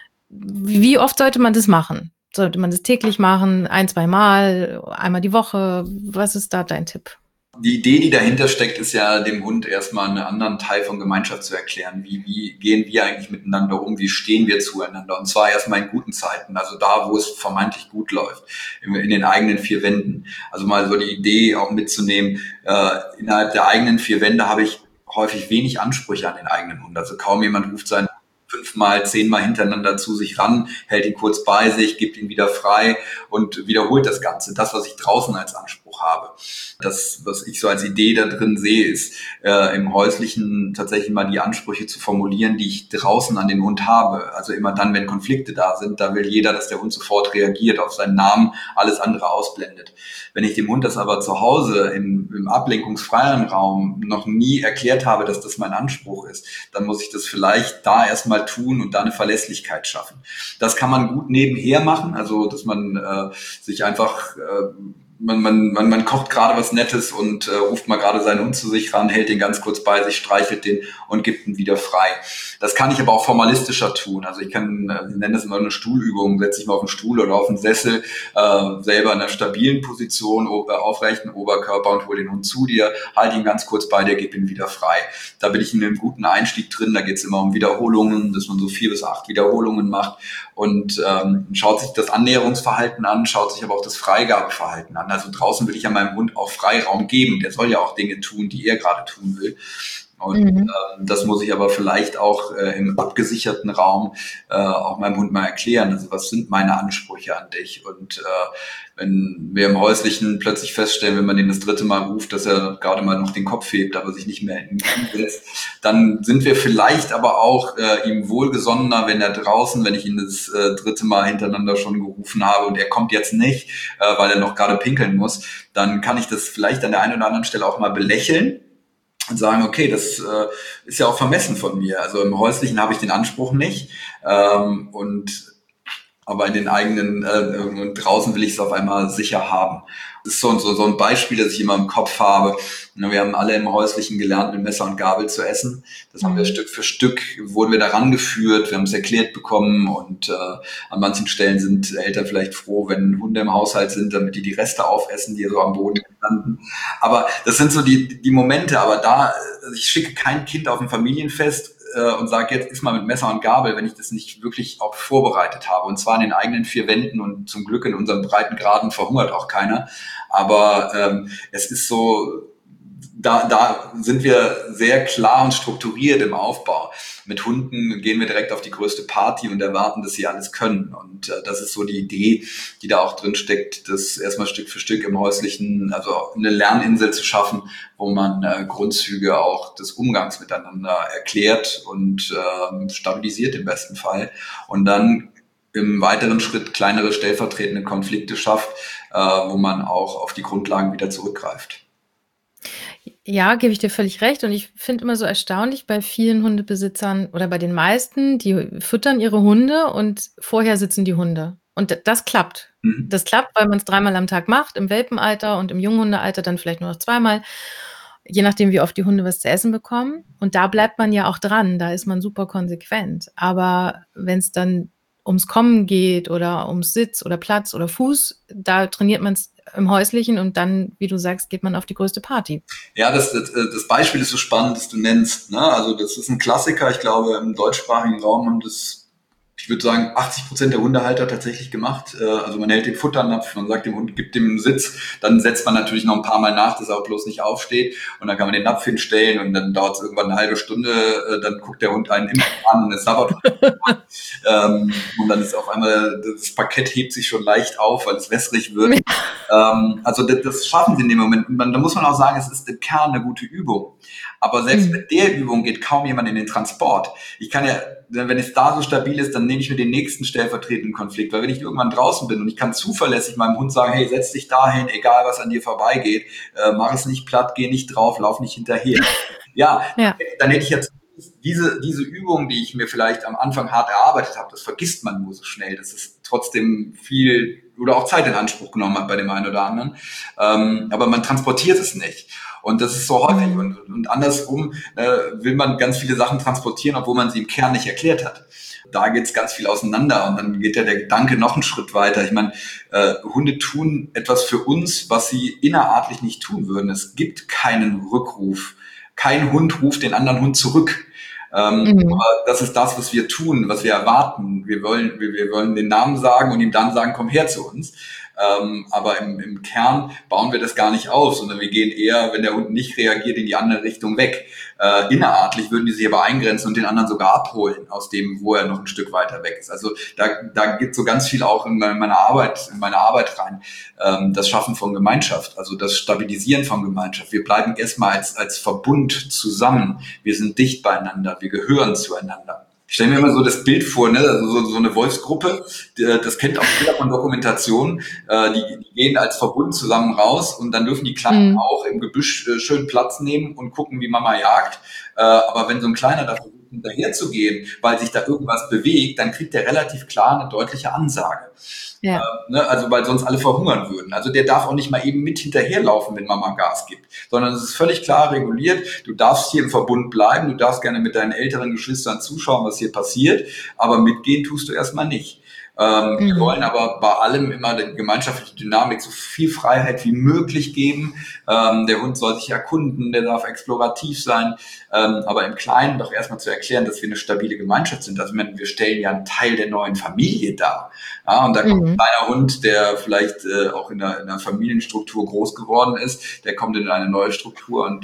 S1: Wie oft sollte man das machen? Sollte man das täglich machen, ein, zwei Mal, einmal die Woche? Was ist da dein Tipp?
S2: Die Idee, die dahinter steckt, ist ja, dem Hund erstmal einen anderen Teil von Gemeinschaft zu erklären. Wie, wie gehen wir eigentlich miteinander um? Wie stehen wir zueinander? Und zwar erstmal in guten Zeiten, also da, wo es vermeintlich gut läuft, in, in den eigenen vier Wänden. Also mal so die Idee auch mitzunehmen, äh, innerhalb der eigenen vier Wände habe ich häufig wenig Ansprüche an den eigenen Hund. Also kaum jemand ruft seinen fünfmal, zehnmal hintereinander zu sich ran, hält ihn kurz bei sich, gibt ihn wieder frei und wiederholt das Ganze. Das, was ich draußen als Anspruch habe. Das, was ich so als Idee da drin sehe, ist äh, im Häuslichen tatsächlich mal die Ansprüche zu formulieren, die ich draußen an den Hund habe. Also immer dann, wenn Konflikte da sind, da will jeder, dass der Hund sofort reagiert, auf seinen Namen, alles andere ausblendet. Wenn ich dem Hund das aber zu Hause im, im ablenkungsfreien Raum noch nie erklärt habe, dass das mein Anspruch ist, dann muss ich das vielleicht da erstmal tun und da eine Verlässlichkeit schaffen. Das kann man gut nebenher machen, also dass man äh, sich einfach äh, Man, man, man, man kocht gerade was Nettes und äh, ruft mal gerade seinen Hund zu sich ran, hält den ganz kurz bei sich, streichelt den und gibt ihn wieder frei. Das kann ich aber auch formalistischer tun. Also ich kann, ich nenne das immer eine Stuhlübung, setze ich mal auf den Stuhl oder auf den Sessel, äh, selber in einer stabilen Position, äh, aufrechten Oberkörper und hol den Hund zu dir, halt ihn ganz kurz bei dir, gib ihn wieder frei. Da bin ich in einem guten Einstieg drin, da geht es immer um Wiederholungen, dass man so vier bis acht Wiederholungen macht und ähm, schaut sich das Annäherungsverhalten an, schaut sich aber auch das Freigabeverhalten an. Also draußen will ich ja meinem Hund auch Freiraum geben. Der soll ja auch Dinge tun, die er gerade tun will. Und mhm. äh, das muss ich aber vielleicht auch äh, im abgesicherten Raum äh, auch meinem Hund mal erklären. Also was sind meine Ansprüche an dich? Und äh, wenn wir im Häuslichen plötzlich feststellen, wenn man den das dritte Mal ruft, dass er gerade mal noch den Kopf hebt, aber sich nicht mehr hinsetzt, dann sind wir vielleicht aber auch äh, ihm wohlgesonnener, wenn er draußen, wenn ich ihn das äh, dritte Mal hintereinander schon gerufen habe und er kommt jetzt nicht, äh, weil er noch gerade pinkeln muss, dann kann ich das vielleicht an der einen oder anderen Stelle auch mal belächeln und sagen, okay, das äh, ist ja auch vermessen von mir. Also im Häuslichen habe ich den Anspruch nicht ähm, und aber in den eigenen äh, und draußen will ich es auf einmal sicher haben. Das ist so, so, so ein Beispiel, das ich immer im Kopf habe. Wir haben alle im Häuslichen gelernt, mit Messer und Gabel zu essen. Das haben wir Stück für Stück, wurden wir daran geführt, wir haben es erklärt bekommen und äh, an manchen Stellen sind Eltern vielleicht froh, wenn Hunde im Haushalt sind, damit die die Reste aufessen, die so am Boden landen. Aber das sind so die, die Momente, aber da, ich schicke kein Kind auf ein Familienfest, äh, und sage, jetzt iss mal mit Messer und Gabel, wenn ich das nicht wirklich auch vorbereitet habe. Und zwar in den eigenen vier Wänden, und zum Glück in unseren Breitengraden verhungert auch keiner. Aber ähm, es ist so, da, da sind wir sehr klar und strukturiert im Aufbau. Mit Hunden gehen wir direkt auf die größte Party und erwarten, dass sie alles können. Und äh, das ist so die Idee, die da auch drin steckt, das erstmal Stück für Stück im Häuslichen, also eine Lerninsel zu schaffen, wo man äh, Grundzüge auch des Umgangs miteinander erklärt und äh, stabilisiert im besten Fall. Und dann im weiteren Schritt kleinere stellvertretende Konflikte schafft, äh, wo man auch auf die Grundlagen wieder zurückgreift.
S1: Ja, gebe ich dir völlig recht. Und ich finde immer so erstaunlich bei vielen Hundebesitzern oder bei den meisten, die füttern ihre Hunde und vorher sitzen die Hunde. Und das klappt.
S2: Mhm.
S1: Das klappt, weil man es dreimal am Tag macht, im Welpenalter und im Junghundealter dann vielleicht nur noch zweimal, je nachdem, wie oft die Hunde was zu essen bekommen. Und da bleibt man ja auch dran, da ist man super konsequent. Aber wenn es dann ums Kommen geht oder ums Sitz oder Platz oder Fuß, da trainiert man es im Häuslichen und dann, wie du sagst, geht man auf die größte Party.
S2: Ja, das, das, das Beispiel ist so spannend, das du nennst. Ne? Also das ist ein Klassiker. Ich glaube, im deutschsprachigen Raum haben das, ich würde sagen, achtzig Prozent der Hundehalter tatsächlich gemacht. Also man hält den Futternapf, man sagt dem Hund, gibt dem einen Sitz, dann setzt man natürlich noch ein paar Mal nach, dass er auch bloß nicht aufsteht, und dann kann man den Napf hinstellen und dann dauert es irgendwann eine halbe Stunde, dann guckt der Hund einen immer an und es sabbert ähm, und dann ist auf einmal, das Parkett hebt sich schon leicht auf, weil es wässrig wird. ähm, also das, das schaffen sie in dem Moment. Und dann, da muss man auch sagen, es ist im Kern eine gute Übung. Aber selbst mhm. mit der Übung geht kaum jemand in den Transport. Ich kann ja, wenn es da so stabil ist, dann nehme ich mir den nächsten stellvertretenden Konflikt. Weil wenn ich irgendwann draußen bin und ich kann zuverlässig meinem Hund sagen, hey, setz dich dahin, egal was an dir vorbeigeht, äh, mach es nicht platt, geh nicht drauf, lauf nicht hinterher. Ja, ja. Dann hätte ich jetzt diese, diese Übung, die ich mir vielleicht am Anfang hart erarbeitet habe, das vergisst man nur so schnell. Das ist trotzdem viel oder auch Zeit in Anspruch genommen hat bei dem einen oder anderen. Ähm, aber man transportiert es nicht. Und das ist so häufig. Und, und andersrum äh, will man ganz viele Sachen transportieren, obwohl man sie im Kern nicht erklärt hat. Da geht's ganz viel auseinander. Und dann geht ja der Gedanke noch einen Schritt weiter. Ich meine, äh, Hunde tun etwas für uns, was sie innerartlich nicht tun würden. Es gibt keinen Rückruf. Kein Hund ruft den anderen Hund zurück. Ähm, mhm. Aber das ist das, was wir tun, was wir erwarten. Wir wollen, wir, wir wollen den Namen sagen und ihm dann sagen, komm her zu uns. Ähm, aber im, im Kern bauen wir das gar nicht auf, sondern wir gehen eher, wenn der Hund nicht reagiert, in die andere Richtung weg. Äh, innerartlich würden die sich aber eingrenzen und den anderen sogar abholen aus dem, wo er noch ein Stück weiter weg ist. Also da, da geht so ganz viel auch in meine Arbeit, in meine Arbeit rein. Ähm, das Schaffen von Gemeinschaft, also das Stabilisieren von Gemeinschaft. Wir bleiben erstmal als, als Verbund zusammen. Wir sind dicht beieinander. Wir gehören zueinander. Ich stelle mir immer so das Bild vor, ne, also so, so eine Wolfsgruppe, das kennt auch jeder von Dokumentationen, äh, die, die gehen als Verbund zusammen raus und dann dürfen die Kleinen mhm. auch im Gebüsch äh, schön Platz nehmen und gucken, wie Mama jagt. Äh, aber wenn so ein Kleiner da versucht, hinterher zu gehen, weil sich da irgendwas bewegt, dann kriegt der relativ klar eine deutliche Ansage. Ja. Äh, ne, also weil sonst alle verhungern würden. Also der darf auch nicht mal eben mit hinterherlaufen, wenn Mama Gas gibt, sondern es ist völlig klar reguliert. Du darfst hier im Verbund bleiben, du darfst gerne mit deinen älteren Geschwistern zuschauen, was hier passiert, aber mitgehen tust du erstmal nicht. Ähm, mhm. Wir wollen aber bei allem immer die gemeinschaftliche Dynamik so viel Freiheit wie möglich geben. Ähm, der Hund soll sich erkunden, der darf explorativ sein, ähm, aber im Kleinen doch erstmal zu erklären, dass wir eine stabile Gemeinschaft sind. Also wir stellen ja einen Teil der neuen Familie dar. Ja, und da kommt mhm. ein kleiner Hund, der vielleicht äh, auch in einer, in einer Familienstruktur groß geworden ist, der kommt in eine neue Struktur und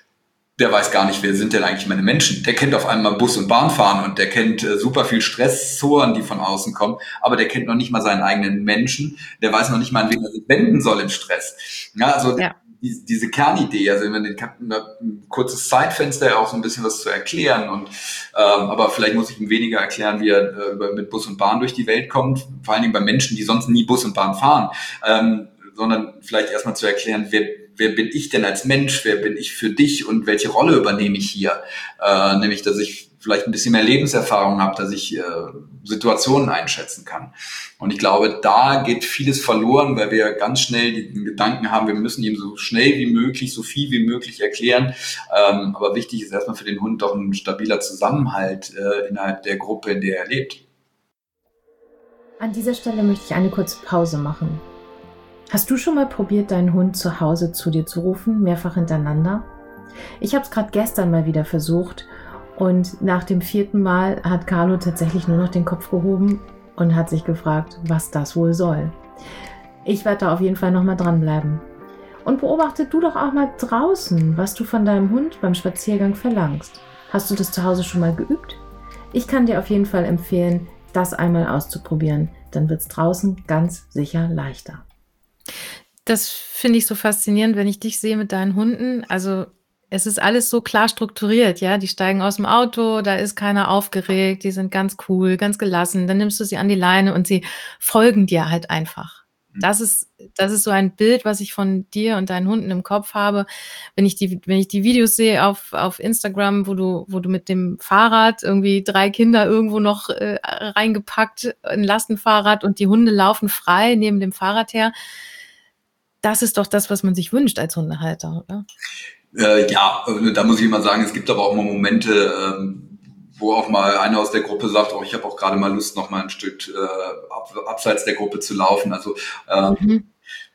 S2: der weiß gar nicht, wer sind denn eigentlich meine Menschen. Der kennt auf einmal Bus und Bahn fahren und der kennt äh, super viel Stressoren, die von außen kommen, aber der kennt noch nicht mal seinen eigenen Menschen. Der weiß noch nicht mal, an wen er sich wenden soll im Stress. Ja, also ja. Die, diese Kernidee, also wenn man den, ein kurzes Zeitfenster, auch so ein bisschen was zu erklären und ähm, aber vielleicht muss ich ihm weniger erklären, wie er äh, mit Bus und Bahn durch die Welt kommt, vor allen Dingen bei Menschen, die sonst nie Bus und Bahn fahren, ähm, sondern vielleicht erstmal zu erklären, wer Wer bin ich denn als Mensch? Wer bin ich für dich? Und welche Rolle übernehme ich hier? Äh, nämlich, dass ich vielleicht ein bisschen mehr Lebenserfahrung habe, dass ich äh, Situationen einschätzen kann. Und ich glaube, da geht vieles verloren, weil wir ganz schnell den Gedanken haben, wir müssen ihm so schnell wie möglich, so viel wie möglich erklären. Ähm, aber wichtig ist erstmal für den Hund doch ein stabiler Zusammenhalt äh, innerhalb der Gruppe, in der er lebt.
S1: An dieser Stelle möchte ich eine kurze Pause machen. Hast du schon mal probiert, deinen Hund zu Hause zu dir zu rufen, mehrfach hintereinander? Ich habe es gerade gestern mal wieder versucht Und nach dem vierten Mal hat Carlo tatsächlich nur noch den Kopf gehoben und hat sich gefragt, was das wohl soll. Ich werde da auf jeden Fall nochmal dranbleiben. Und beobachte du doch auch mal draußen, was du von deinem Hund beim Spaziergang verlangst. Hast du das zu Hause schon mal geübt? Ich kann dir auf jeden Fall empfehlen, das einmal auszuprobieren. Dann wird es draußen ganz sicher leichter. Das finde ich so faszinierend, wenn ich dich sehe mit deinen Hunden. Also es ist alles so klar strukturiert, ja. Die steigen aus dem Auto, da ist keiner aufgeregt, die sind ganz cool, ganz gelassen. Dann nimmst du sie an die Leine und sie folgen dir halt einfach. Das ist, das ist so ein Bild, was ich von dir und deinen Hunden im Kopf habe. Wenn ich die, wenn ich die Videos sehe auf, auf Instagram, wo du, wo du mit dem Fahrrad irgendwie drei Kinder irgendwo noch äh, reingepackt, ein Lastenfahrrad und die Hunde laufen frei neben dem Fahrrad her. Das ist doch das, was man sich wünscht als Hundehalter, oder?
S2: Äh, ja, da muss ich immer sagen, es gibt aber auch mal Momente, ähm, wo auch mal einer aus der Gruppe sagt, oh, ich habe auch gerade mal Lust, noch mal ein Stück äh, ab, abseits der Gruppe zu laufen. Also ähm, mhm.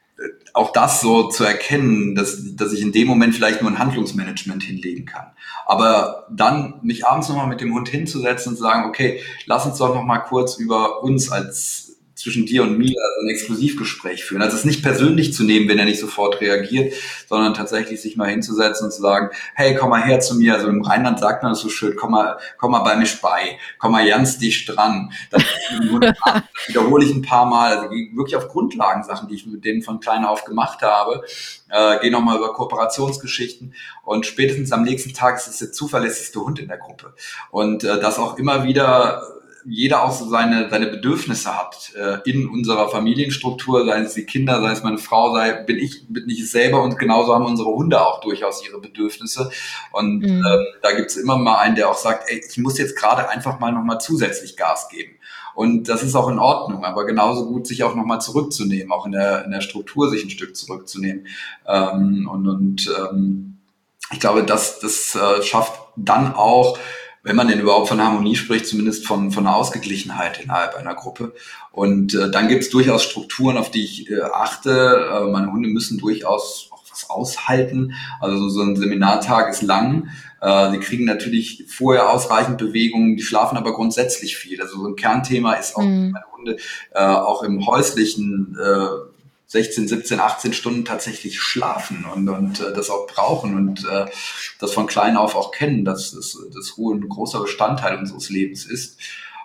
S2: auch das so zu erkennen, dass, dass ich in dem Moment vielleicht nur ein Handlungsmanagement hinlegen kann. Aber dann mich abends nochmal mit dem Hund hinzusetzen und zu sagen, okay, lass uns doch noch mal kurz über uns als zwischen dir und mir also ein Exklusivgespräch führen. Also es nicht persönlich zu nehmen, wenn er nicht sofort reagiert, sondern tatsächlich sich mal hinzusetzen und zu sagen, hey, komm mal her zu mir. Also im Rheinland sagt man das so schön, komm mal, komm mal bei mir bei, komm mal ganz dicht dran. Dann wiederhole ich ein paar Mal, also wirklich auf Grundlagensachen, die ich mit denen von klein auf gemacht habe. Äh, gehe nochmal über Kooperationsgeschichten und spätestens am nächsten Tag ist es der zuverlässigste Hund in der Gruppe. Und äh, das auch immer wieder jeder auch so seine, seine Bedürfnisse hat äh, in unserer Familienstruktur, sei es die Kinder, sei es meine Frau, sei bin ich, bin ich es selber und genauso haben unsere Hunde auch durchaus ihre Bedürfnisse. Und mhm. ähm, da gibt's immer mal einen, der auch sagt, ey, ich muss jetzt gerade einfach mal nochmal zusätzlich Gas geben. Und das ist auch in Ordnung, aber genauso gut sich auch nochmal zurückzunehmen, auch in der, in der Struktur sich ein Stück zurückzunehmen. Ähm, und und ähm, ich glaube, das, das äh, schafft dann auch, wenn man denn überhaupt von Harmonie spricht, zumindest von, von einer Ausgeglichenheit innerhalb einer Gruppe. Und äh, dann gibt es durchaus Strukturen, auf die ich äh, achte. Äh, meine Hunde müssen durchaus auch was aushalten. Also so ein Seminartag ist lang. Äh, sie kriegen natürlich vorher ausreichend Bewegungen, die schlafen aber grundsätzlich viel. Also so ein Kernthema ist auch, mhm. meine Hunde äh, auch im häuslichen äh, sechzehn, siebzehn, achtzehn Stunden tatsächlich schlafen und, und äh, das auch brauchen und äh, das von klein auf auch kennen, dass das, das Ruhe ein großer Bestandteil unseres Lebens ist.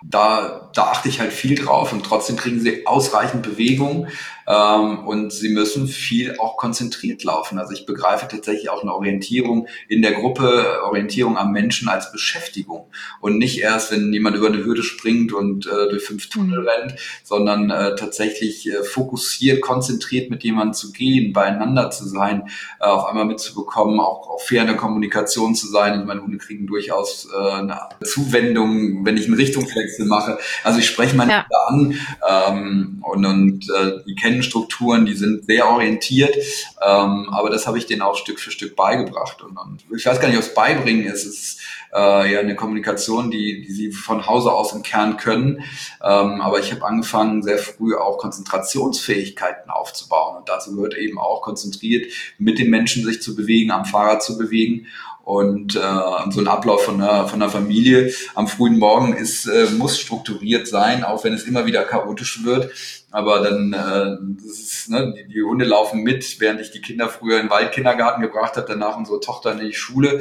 S2: Da, da achte ich halt viel drauf und trotzdem kriegen sie ausreichend Bewegung ähm, und sie müssen viel auch konzentriert laufen. Also ich begreife tatsächlich auch eine Orientierung in der Gruppe, Orientierung am Menschen als Beschäftigung und nicht erst, wenn jemand über eine Hürde springt und äh, durch fünf Tunnel mhm. rennt, sondern äh, tatsächlich äh, fokussiert, konzentriert mit jemandem zu gehen, beieinander zu sein, äh, auf einmal mitzubekommen, auch, auch fair in der Kommunikation zu sein. Und meine Hunde kriegen durchaus äh, eine Zuwendung, wenn ich einen Richtungswechsel mache. Also ich spreche meine ja. Hunde an ähm, und, und äh, die kennen Strukturen, die sind sehr orientiert, ähm, aber das habe ich denen auch Stück für Stück beigebracht. Und, und ich weiß gar nicht, ob es beibringen ist. Es ist äh, ja eine Kommunikation, die, die sie von Hause aus im Kern können. Ähm, aber ich habe angefangen, sehr früh auch Konzentrationsfähigkeiten aufzubauen. Und dazu gehört eben auch konzentriert mit den Menschen sich zu bewegen, am Fahrrad zu bewegen. Und äh, so ein Ablauf von einer, von einer Familie am frühen Morgen ist, äh, muss strukturiert sein, auch wenn es immer wieder chaotisch wird. Aber dann, äh, das ist, ne, die, die Hunde laufen mit, während ich die Kinder früher in den Waldkindergarten gebracht habe, danach unsere Tochter in die Schule. Äh,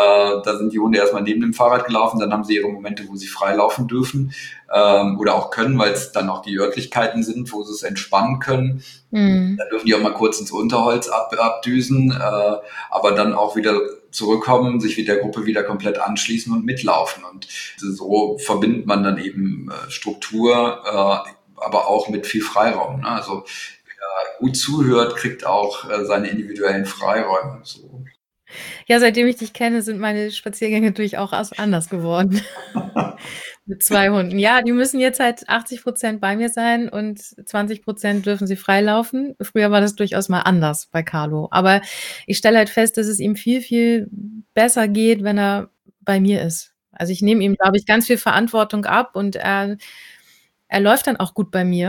S2: da sind die Hunde erstmal neben dem Fahrrad gelaufen, dann haben sie ihre Momente, wo sie frei laufen dürfen ähm, oder auch können, weil es dann auch die Örtlichkeiten sind, wo sie es entspannen können. Mhm. Dann dürfen die auch mal kurz ins Unterholz ab, abdüsen, äh, aber dann auch wieder zurückkommen, sich mit der Gruppe wieder komplett anschließen und mitlaufen. Und so verbindet man dann eben äh, Struktur, äh, aber auch mit viel Freiraum. Ne? Also wer gut zuhört, kriegt auch äh, seine individuellen Freiräume. So.
S1: Ja, seitdem ich dich kenne, sind meine Spaziergänge durchaus anders geworden. Mit zwei Hunden. Ja, die müssen jetzt halt achtzig Prozent bei mir sein und zwanzig Prozent dürfen sie freilaufen. Früher war das durchaus mal anders bei Carlo. Aber ich stelle halt fest, dass es ihm viel, viel besser geht, wenn er bei mir ist. Also ich nehme ihm, glaube ich, ganz viel Verantwortung ab und er, er läuft dann auch gut bei mir.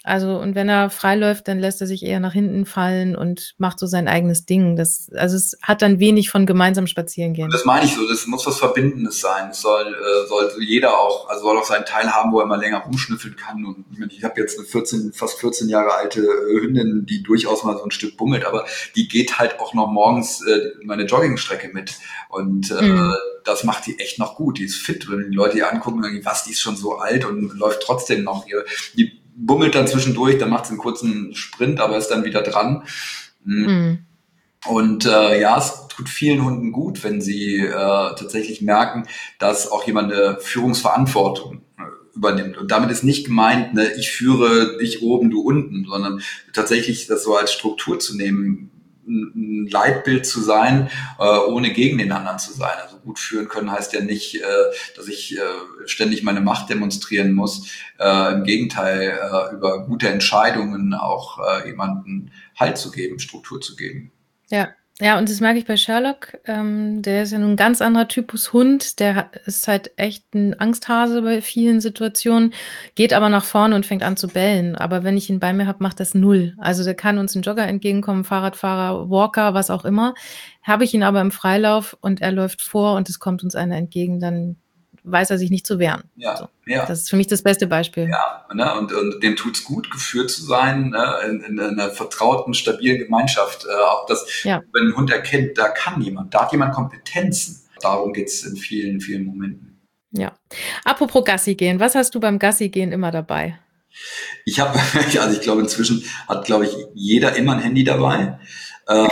S1: Also, und wenn er frei läuft, dann lässt er sich eher nach hinten fallen und macht so sein eigenes Ding. Das, also es hat dann wenig von gemeinsam spazieren gehen.
S2: Das meine ich so, das muss was Verbindendes sein. Es soll, äh, soll jeder auch, also soll auch seinen Teil haben, wo er mal länger rumschnüffeln kann. Und ich habe jetzt eine vierzehn, fast vierzehn Jahre alte Hündin, die durchaus mal so ein Stück bummelt, aber die geht halt auch noch morgens äh, meine Joggingstrecke mit. Und äh, mhm. das macht die echt noch gut. Die ist fit, wenn die Leute ihr angucken, dann denken, was, die ist schon so alt und läuft trotzdem noch. Ihr, die bummelt dann zwischendurch, dann macht sie einen kurzen Sprint, aber ist dann wieder dran. Mhm. Mhm. Und äh, ja, es tut vielen Hunden gut, wenn sie äh, tatsächlich merken, dass auch jemand eine Führungsverantwortung äh, übernimmt. Und damit ist nicht gemeint, ne, ich führe dich oben, du unten, sondern tatsächlich das so als Struktur zu nehmen, ein Leitbild zu sein, äh, ohne gegen den anderen zu sein. Also gut führen können heißt ja nicht, äh, dass ich äh, ständig meine Macht demonstrieren muss. Äh, Im Gegenteil, äh, über gute Entscheidungen auch äh, jemanden Halt zu geben, Struktur zu geben.
S1: Ja, ja, und das merke ich bei Sherlock. Ähm, der ist ja nun ein ganz anderer Typus Hund. Der ist halt echt ein Angsthase bei vielen Situationen, geht aber nach vorne und fängt an zu bellen. Aber wenn ich ihn bei mir habe, macht das null. Also der kann uns ein Jogger entgegenkommen, Fahrradfahrer, Walker, was auch immer. Habe ich ihn aber im Freilauf und er läuft vor und es kommt uns einer entgegen, dann weiß er sich nicht zu wehren.
S2: Ja,
S1: so.
S2: ja.
S1: Das ist für mich das beste Beispiel.
S2: Ja, ne, und, und dem tut's gut, geführt zu sein, ne, in, in einer vertrauten, stabilen Gemeinschaft. Äh, auch das, ja. Wenn ein Hund erkennt, da kann jemand, da hat jemand Kompetenzen. Darum geht's in vielen, vielen Momenten.
S1: Ja. Apropos Gassi gehen, was hast du beim Gassi gehen immer dabei?
S2: Ich habe, also ich glaube, inzwischen hat, glaube ich, jeder immer ein Handy dabei. ähm,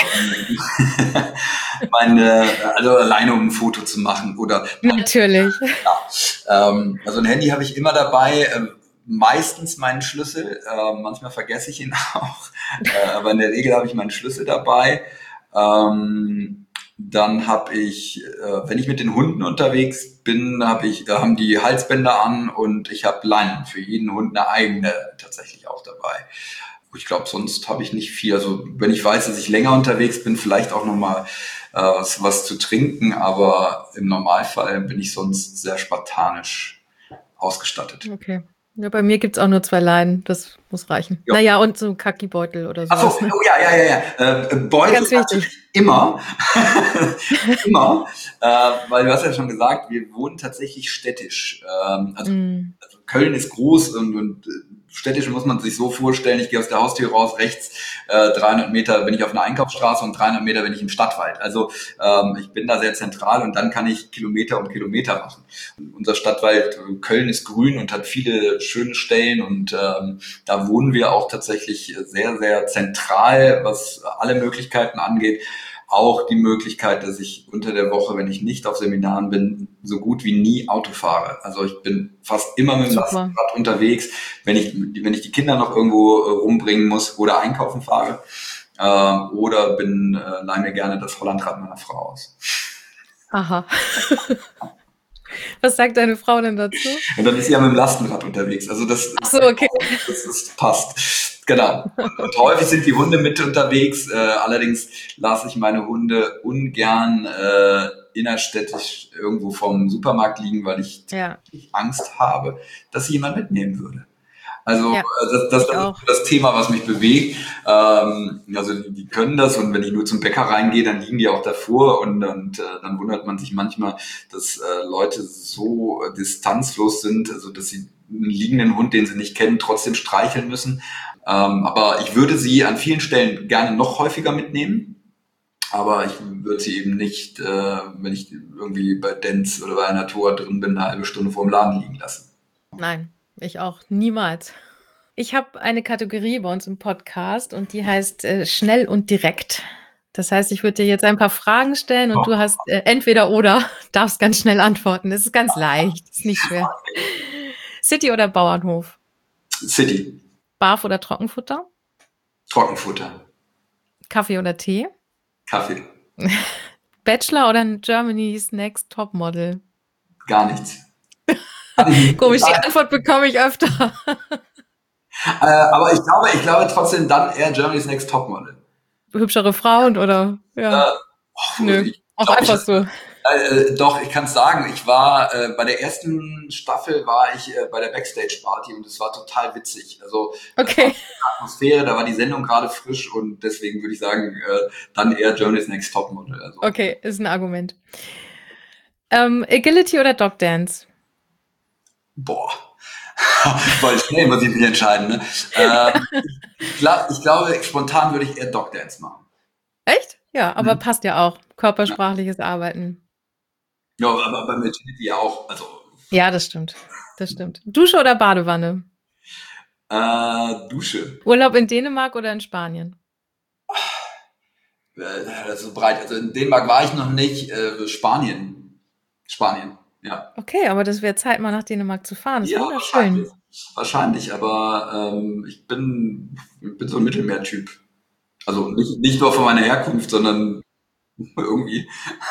S2: meine, also alleine um ein Foto zu machen oder
S1: natürlich.
S2: Ja, ähm, also ein Handy habe ich immer dabei, äh, meistens meinen Schlüssel, äh, manchmal vergesse ich ihn auch, äh, aber in der Regel habe ich meinen Schlüssel dabei. Ähm, dann habe ich, äh, wenn ich mit den Hunden unterwegs bin, habe ich, da haben die Halsbänder an und ich habe Leinen für jeden Hund eine eigene tatsächlich auch dabei. Ich glaube, sonst habe ich nicht viel. Also wenn ich weiß, dass ich länger unterwegs bin, vielleicht auch nochmal äh, was, was zu trinken, aber im Normalfall bin ich sonst sehr spartanisch ausgestattet.
S1: Okay. Ja, bei mir gibt's auch nur zwei Leinen, das muss reichen. Jo. Naja, und so ein Kaki-Beutel oder so.
S2: Ach so, ne? oh ja, ja, ja, ja. Äh, Beutel
S1: ganz wichtig.
S2: Immer. immer. Äh, weil du hast ja schon gesagt, wir wohnen tatsächlich städtisch. Ähm, also, mm. also Köln ist groß und, und städtisch muss man sich so vorstellen, ich gehe aus der Haustür raus, rechts äh, dreihundert Meter bin ich auf einer Einkaufsstraße und dreihundert Meter bin ich im Stadtwald. Also ähm, ich bin da sehr zentral und dann kann ich Kilometer um Kilometer machen. Und unser Stadtwald Köln ist grün und hat viele schöne Stellen und ähm, da wohnen wir auch tatsächlich sehr, sehr zentral, was alle Möglichkeiten angeht. Auch die Möglichkeit, dass ich unter der Woche, wenn ich nicht auf Seminaren bin, so gut wie nie Auto fahre. Also ich bin fast immer mit dem Lastenrad unterwegs, wenn ich, wenn ich die Kinder noch irgendwo rumbringen muss oder einkaufen fahre. Äh, oder bin, äh, leih mir gerne das Hollandrad meiner Frau aus.
S1: Aha. Was sagt deine Frau denn dazu?
S2: Und dann ist sie ja mit dem Lastenrad unterwegs. Also das,
S1: Ach so, okay.
S2: das, das passt. Genau. Und, und häufig sind die Hunde mit unterwegs. Äh, allerdings lasse ich meine Hunde ungern äh, innerstädtisch irgendwo vom Supermarkt liegen, weil ich ja. Angst habe, dass sie jemand mitnehmen würde. Also ja, das, das, das ist das Thema, was mich bewegt. Ähm, also die, die können das und wenn ich nur zum Bäcker reingehe, dann liegen die auch davor und, und äh, dann wundert man sich manchmal, dass äh, Leute so äh, distanzlos sind, also dass sie einen liegenden Hund, den sie nicht kennen, trotzdem streicheln müssen. Ähm, aber ich würde sie an vielen Stellen gerne noch häufiger mitnehmen. Aber ich würde sie eben nicht, äh, wenn ich irgendwie bei Dents oder bei Natur drin bin, eine halbe Stunde vor dem Laden liegen lassen.
S1: Nein. Ich auch, niemals. Ich habe eine Kategorie bei uns im Podcast und die heißt äh, schnell und direkt. Das heißt, ich würde dir jetzt ein paar Fragen stellen und oh. du hast äh, entweder oder, darfst ganz schnell antworten. Das ist ganz leicht, ist nicht schwer. City oder Bauernhof?
S2: City.
S1: Barf oder Trockenfutter?
S2: Trockenfutter.
S1: Kaffee oder Tee?
S2: Kaffee.
S1: Bachelor oder Germany's Next Topmodel?
S2: Gar nichts.
S1: Komisch, die Antwort bekomme ich öfter.
S2: äh, aber ich glaube, ich glaube trotzdem dann eher Germany's Next Topmodel.
S1: Hübschere Frauen oder? Ja. Äh,
S2: oh,
S1: Nö, auch einfach so.
S2: Äh, doch, ich kann es sagen. Ich war äh, bei der ersten Staffel war ich äh, bei der Backstage-Party und es war total witzig. Also
S1: okay.
S2: Atmosphäre, da war die Sendung gerade frisch und deswegen würde ich sagen, äh, dann eher Germany's Next Topmodel. Also.
S1: Okay, ist ein Argument. Ähm, Agility oder Dog Dance?
S2: Boah, weil schnell muss ich mich entscheiden. Ne? Ähm, ich, glaub, ich glaube, spontan würde ich eher Dog Dance machen.
S1: Echt? Ja, aber
S2: mhm.
S1: passt ja auch. Körpersprachliches ja. Arbeiten.
S2: Ja, aber beim Agility ja auch. Also.
S1: Ja, das stimmt. Das stimmt. Dusche oder Badewanne?
S2: Äh, Dusche.
S1: Urlaub in Dänemark oder in Spanien?
S2: Das ist so breit. Also in Dänemark war ich noch nicht. Äh, Spanien. Spanien, ja.
S1: Okay, aber das wäre Zeit, mal nach Dänemark zu fahren. Das ist
S2: ja,
S1: wunderschön.
S2: Wahrscheinlich, wahrscheinlich aber ähm, ich bin, bin so ein Mittelmeertyp. Also nicht, nicht nur von meiner Herkunft, sondern irgendwie.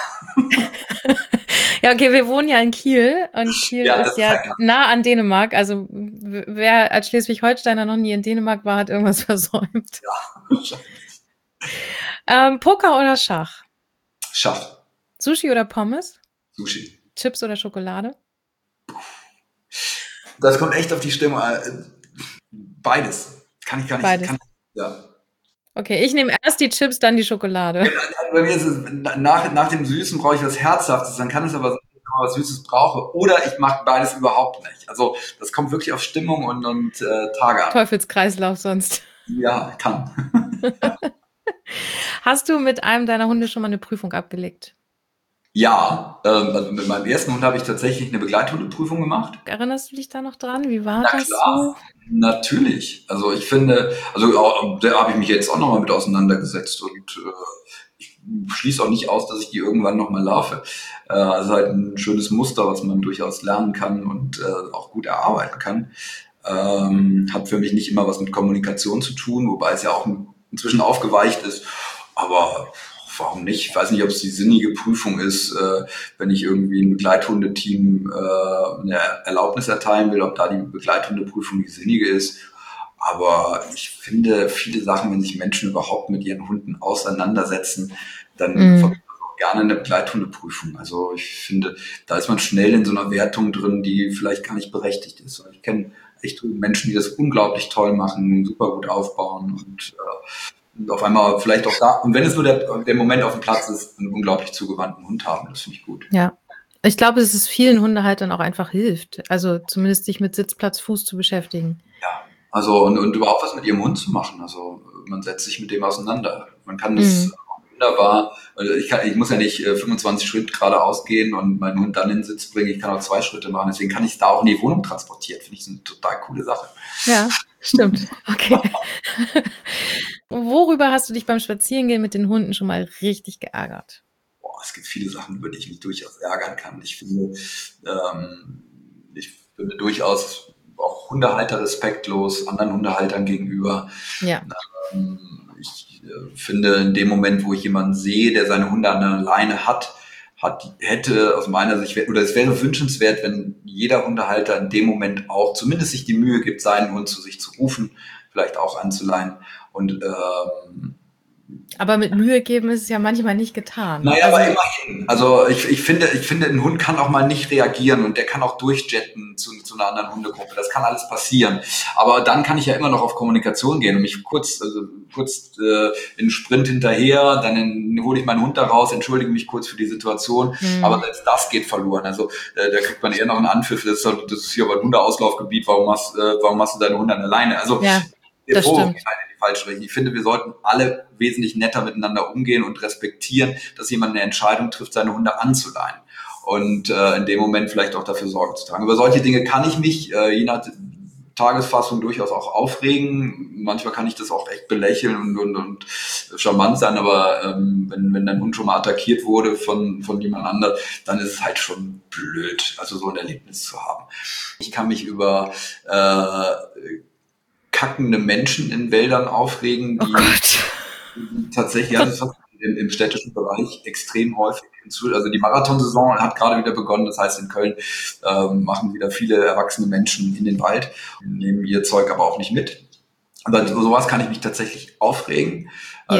S1: Ja, okay, wir wohnen ja in Kiel und Kiel
S2: ja,
S1: ist ja nah an Dänemark. Also wer als Schleswig-Holsteiner noch nie in Dänemark war, hat irgendwas versäumt.
S2: Ja, wahrscheinlich.
S1: Ähm, Poker oder Schach?
S2: Schach.
S1: Sushi oder Pommes?
S2: Sushi.
S1: Chips oder Schokolade?
S2: Das kommt echt auf die Stimmung. Beides. Kann ich gar nicht.
S1: Beides.
S2: Kann, ja.
S1: Okay, ich nehme erst die Chips, dann die Schokolade.
S2: Bei mir ist es, nach, nach dem Süßen brauche ich was Herzhaftes, dann kann es aber sein, dass ich was Süßes brauche. Oder ich mache beides überhaupt nicht. Also das kommt wirklich auf Stimmung und, und äh, Tage an.
S1: Teufelskreislauf sonst.
S2: Ja, kann.
S1: Hast du mit einem deiner Hunde schon mal eine Prüfung abgelegt?
S2: Ja, ähm, also mit meinem ersten Hund habe ich tatsächlich eine Begleithundeprüfung gemacht.
S1: Erinnerst du dich da noch dran? Wie war
S2: Na
S1: das
S2: klar,
S1: so?
S2: Natürlich. Also ich finde, also auch, da habe ich mich jetzt auch nochmal mit auseinandergesetzt und äh, ich schließe auch nicht aus, dass ich die irgendwann nochmal laufe. Äh, also halt ein schönes Muster, was man durchaus lernen kann und äh, auch gut erarbeiten kann. Ähm, hat für mich nicht immer was mit Kommunikation zu tun, wobei es ja auch inzwischen aufgeweicht ist. Aber warum nicht? Ich weiß nicht, ob es die sinnige Prüfung ist, äh, wenn ich irgendwie ein Begleithundeteam äh, eine Erlaubnis erteilen will, ob da die Begleithundeprüfung die sinnige ist. Aber ich finde, viele Sachen, wenn sich Menschen überhaupt mit ihren Hunden auseinandersetzen, dann
S1: Mhm.
S2: verbinden auch gerne eine Begleithundeprüfung. Also ich finde, da ist man schnell in so einer Wertung drin, die vielleicht gar nicht berechtigt ist. Ich kenne echt Menschen, die das unglaublich toll machen, super gut aufbauen und äh, und auf einmal vielleicht auch da, und wenn es nur der, der Moment auf dem Platz ist, einen unglaublich zugewandten Hund haben. Das finde ich gut.
S1: Ja. Ich glaube, dass es vielen Hundehaltern auch einfach hilft. Also zumindest sich mit Sitz, Platz, Fuß zu beschäftigen.
S2: Ja, also und, und überhaupt was mit ihrem Hund zu machen. Also man setzt sich mit dem auseinander. Man kann das
S1: Mhm.
S2: wunderbar, also ich, kann, ich muss ja nicht äh, fünfundzwanzig Schritt geradeaus gehen und meinen Hund dann in den Sitz bringen. Ich kann auch zwei Schritte machen. Deswegen kann ich es da auch in die Wohnung transportieren. Finde ich eine total coole Sache.
S1: Ja, stimmt. Okay. Worüber hast du dich beim Spazierengehen mit den Hunden schon mal richtig geärgert?
S2: Boah, es gibt viele Sachen, über die ich mich durchaus ärgern kann. Ich finde, ähm, ich finde durchaus auch Hundehalter respektlos, anderen Hundehaltern gegenüber.
S1: Ja.
S2: Ähm, ich äh, finde, in dem Moment, wo ich jemanden sehe, der seine Hunde an der Leine hat, hat, hätte aus meiner Sicht, oder es wäre wünschenswert, wenn jeder Hundehalter in dem Moment auch zumindest sich die Mühe gibt, seinen Hund zu sich zu rufen, vielleicht auch anzuleihen. Und ähm,
S1: aber mit Mühe geben ist es ja manchmal nicht getan.
S2: Naja, also, aber immerhin. Also ich, ich finde, ich finde, ein Hund kann auch mal nicht reagieren und der kann auch durchjetten zu, zu einer anderen Hundegruppe. Das kann alles passieren. Aber dann kann ich ja immer noch auf Kommunikation gehen und mich kurz, also kurz äh, in einen Sprint hinterher, dann in, hole ich meinen Hund da raus, entschuldige mich kurz für die Situation. Hm. Aber selbst das geht verloren. Also äh, da kriegt man eher noch einen Anpfiff. Das ist, das ist hier aber ein Hundeauslaufgebiet. Warum machst, äh, warum hast du deine Hunde an der Leine? Also
S1: ja, das stimmt.
S2: Falsch sprechen. Ich finde, wir sollten alle wesentlich netter miteinander umgehen und respektieren, dass jemand eine Entscheidung trifft, seine Hunde anzuleihen. Und äh, in dem Moment vielleicht auch dafür Sorge zu tragen. Über solche Dinge kann ich mich, äh, je nach Tagesfassung, durchaus auch aufregen. Manchmal kann ich das auch echt belächeln und, und, und charmant sein, aber ähm, wenn, wenn dein Hund schon mal attackiert wurde von, von jemand anderem, dann ist es halt schon blöd, also so ein Erlebnis zu haben. Ich kann mich über äh, kackende Menschen in Wäldern aufregen, die,
S1: oh
S2: die tatsächlich, ja, das ist im, im städtischen Bereich extrem häufig. Also die Marathonsaison hat gerade wieder begonnen, das heißt in Köln ähm, machen wieder viele erwachsene Menschen in den Wald, nehmen ihr Zeug aber auch nicht mit. Aber sowas kann ich mich tatsächlich aufregen.
S1: Ja.
S2: Da habe ich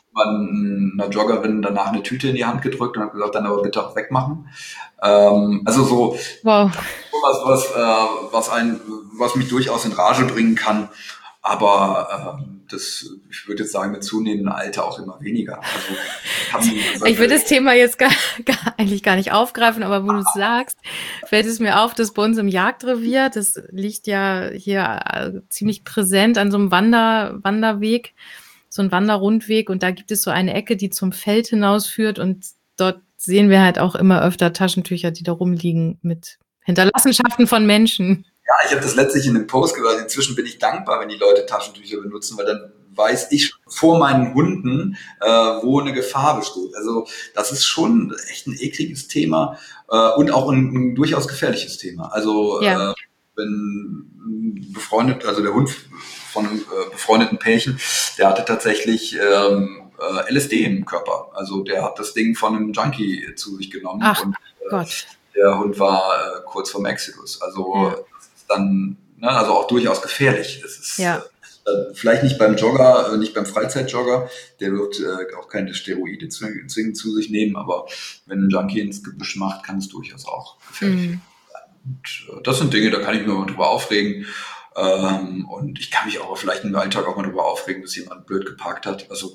S2: man einer Joggerin danach eine Tüte in die Hand gedrückt und habe gesagt, dann aber bitte auch wegmachen. Ähm, also so
S1: wow.
S2: was, was, äh, was, ein, was mich durchaus in Rage bringen kann. Aber äh, das, ich würde jetzt sagen, mit zunehmendem Alter auch immer weniger. Also,
S1: ich würde das Thema jetzt gar, gar, eigentlich gar nicht aufgreifen, aber wo du es sagst, fällt es mir auf, dass bei uns im Jagdrevier, das liegt ja hier äh, ziemlich präsent an so einem Wander, Wanderweg, so ein Wanderrundweg, und da gibt es so eine Ecke, die zum Feld hinausführt, und dort sehen wir halt auch immer öfter Taschentücher, die da rumliegen mit Hinterlassenschaften von Menschen.
S2: Ja, ich habe das letztlich in einem Post gesagt. Inzwischen bin ich dankbar, wenn die Leute Taschentücher benutzen, weil dann weiß ich vor meinen Hunden, äh, wo eine Gefahr besteht. Also das ist schon echt ein ekliges Thema äh, und auch ein, ein durchaus gefährliches Thema. Also ja. äh, wenn befreundet, also der Hund von einem äh, befreundeten Pärchen, der hatte tatsächlich ähm, äh, L S D im Körper. Also der hat das Ding von einem Junkie zu sich genommen.
S1: Ach,
S2: und äh,
S1: Gott.
S2: Der Hund war äh, kurz vorm Exodus. Also ja. dann, ne, also auch durchaus gefährlich. Es ist
S1: ja.
S2: äh, vielleicht nicht beim Jogger, äh, nicht beim Freizeitjogger, der wird äh, auch keine Steroide zwingend zu sich nehmen, aber wenn ein Junkie ins Gebüsch macht, kann es durchaus auch gefährlich mm. sein. Und äh, das sind Dinge, da kann ich mich mal drüber aufregen. Ähm, und ich kann mich auch vielleicht im Alltag auch mal drüber aufregen, dass jemand blöd geparkt hat. Also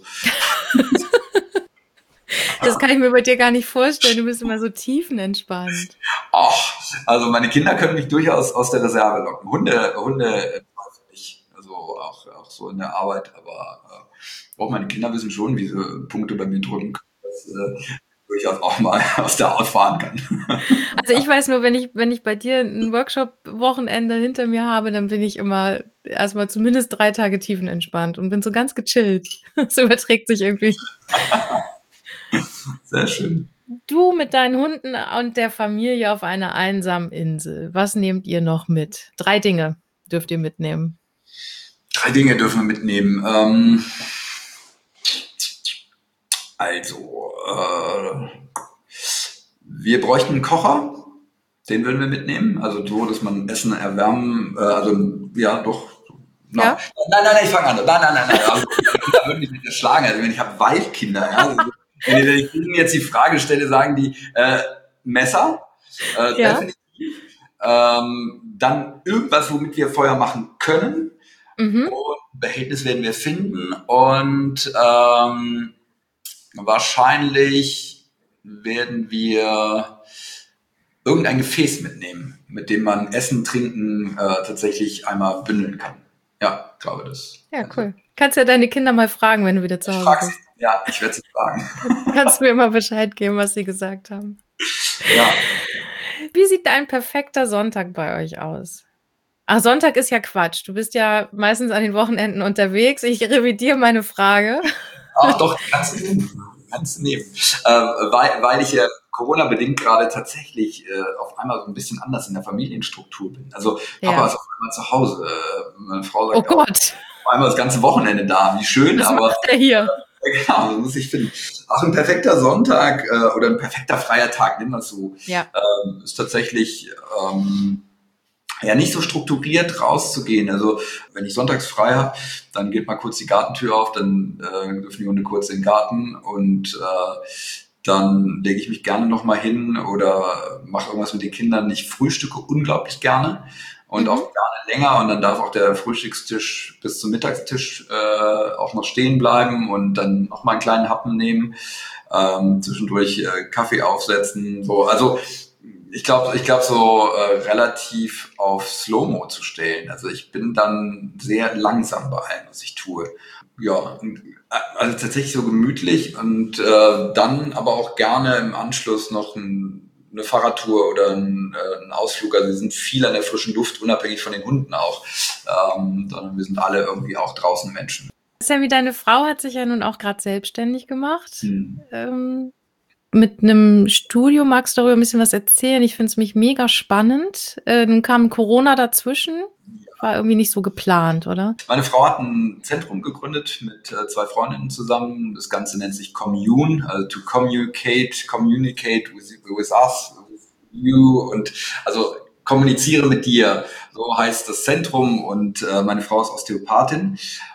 S1: das kann ich mir bei dir gar nicht vorstellen. Du bist immer so tiefenentspannt.
S2: Ach, also meine Kinder können mich durchaus aus der Reserve locken. Hunde, Hunde nicht. Also auch, auch so in der Arbeit. Aber äh, auch meine Kinder wissen schon, wie sie Punkte bei mir drücken können, dass äh, durchaus auch mal aus der Haut fahren kann.
S1: Also ich weiß nur, wenn ich, wenn ich bei dir ein Workshop-Wochenende hinter mir habe, dann bin ich immer erstmal zumindest drei Tage tiefenentspannt und bin so ganz gechillt. Das überträgt sich irgendwie.
S2: Sehr schön.
S1: Du mit deinen Hunden und der Familie auf einer einsamen Insel. Was nehmt ihr noch mit? Drei Dinge dürft ihr mitnehmen.
S2: Drei Dinge dürfen wir mitnehmen. Ähm, also, äh, wir bräuchten einen Kocher. Den würden wir mitnehmen. Also so, dass man Essen erwärmen, äh, also ja, doch. No. Ja? Nein, nein, nein, ich fange an. Nein, nein, nein, nein. Also, da würde ich mich erschlagen. Also, wenn ich habe Waldkinder, ja. Also, wenn ich Ihnen jetzt die Frage stelle, sagen die äh, Messer, äh, ja. definitiv. Ähm, dann irgendwas, womit wir Feuer machen können. Mhm. Und ein Behältnis werden wir finden. Und ähm, wahrscheinlich werden wir irgendein Gefäß mitnehmen, mit dem man Essen, Trinken äh, tatsächlich einmal bündeln kann. Ja, ich glaube das.
S1: Ja, cool. Also, kannst ja deine Kinder mal fragen, wenn du wieder zu Hause bist.
S2: Sie, ja, ich werde sie fragen.
S1: Kannst du mir immer Bescheid geben, was sie gesagt haben.
S2: Ja.
S1: Wie sieht ein perfekter Sonntag bei euch aus? Ach, Sonntag ist ja Quatsch. Du bist ja meistens an den Wochenenden unterwegs. Ich revidiere meine Frage.
S2: Ach doch, kannst du nehmen. Kannst du nehmen. Äh, weil, weil ich ja Corona-bedingt gerade tatsächlich äh, auf einmal so ein bisschen anders in der Familienstruktur bin. Also Papa ja. ist auf einmal zu Hause. Äh, meine Frau sagt,
S1: oh Gott.
S2: Auf einmal das ganze Wochenende da. Wie schön,
S1: Was
S2: aber...
S1: macht der hier?
S2: Äh, genau, das muss ich finden. Auch ein perfekter Sonntag äh, oder ein perfekter freier Tag, nennen wir es so,
S1: ja.
S2: ähm, ist tatsächlich... Ähm, ja, nicht so strukturiert rauszugehen. Also wenn ich sonntags frei habe, dann geht mal kurz die Gartentür auf, dann äh, dürfen die Hunde kurz in den Garten und äh, dann lege ich mich gerne nochmal hin oder mache irgendwas mit den Kindern. Ich frühstücke unglaublich gerne und mhm. auch gerne länger und dann darf auch der Frühstückstisch bis zum Mittagstisch äh, auch noch stehen bleiben und dann nochmal einen kleinen Happen nehmen, ähm, zwischendurch äh, Kaffee aufsetzen. So, also Ich glaube, ich glaube so äh, relativ auf Slow-Mo zu stellen. Also ich bin dann sehr langsam bei allem, was ich tue. Ja, also tatsächlich so gemütlich und äh, dann aber auch gerne im Anschluss noch ein, eine Fahrradtour oder ein, äh, ein Ausflug. Also wir sind viel an der frischen Luft, unabhängig von den Hunden auch. Ähm, sondern wir sind alle irgendwie auch draußen Menschen.
S1: Sammy, deine Frau hat sich ja nun auch gerade selbstständig gemacht. Hm. Ähm mit einem Studio. Magst du darüber ein bisschen was erzählen? Ich finde es mich mega spannend. Äh, nun kam Corona dazwischen. War irgendwie nicht so geplant, oder?
S2: Meine Frau hat ein Zentrum gegründet mit äh, zwei Freundinnen zusammen. Das Ganze nennt sich Commune, also to communicate, communicate with, with us, with you und also kommuniziere mit dir. So heißt das Zentrum und äh, meine Frau ist Osteopathin.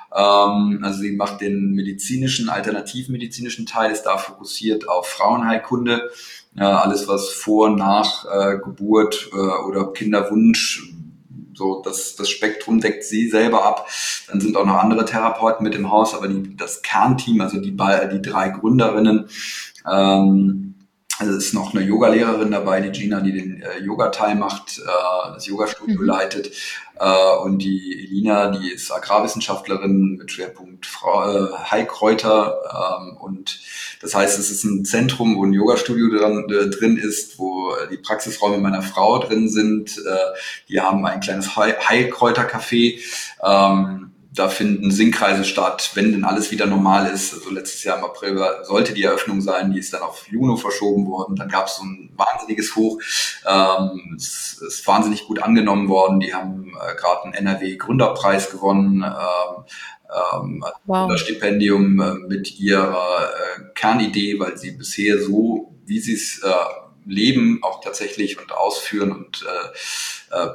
S2: Ähm, also sie macht den medizinischen, alternativmedizinischen Teil, ist da fokussiert auf Frauenheilkunde. Äh, alles, was vor, nach äh, Geburt äh, oder Kinderwunsch, so das, das Spektrum deckt sie selber ab. Dann sind auch noch andere Therapeuten mit im Haus, aber die, das Kernteam, also die, die drei Gründerinnen, ähm, also es ist noch eine Yoga-Lehrerin dabei, die Gina, die den äh, Yoga-Teil macht, äh, das Yoga-Studio mhm. leitet. Äh, und die Elina, die ist Agrarwissenschaftlerin mit Schwerpunkt Frau, äh, Heilkräuter. Ähm, und das heißt, es ist ein Zentrum, wo ein Yoga-Studio dran, äh, drin ist, wo die Praxisräume meiner Frau drin sind. Äh, die haben ein kleines Heil- Heilkräuter-Café. Ähm, Da finden Singkreise statt, wenn denn alles wieder normal ist. Also letztes Jahr im April sollte die Eröffnung sein, die ist dann auf Juni verschoben worden. Dann gab es so ein wahnsinniges Hoch. Ähm, es ist wahnsinnig gut angenommen worden. Die haben äh, gerade einen N R W-Gründerpreis gewonnen. Ähm, ähm, wow. Stipendium äh, mit ihrer äh, Kernidee, weil sie bisher so, wie sie es äh, leben, auch tatsächlich und ausführen und äh, äh,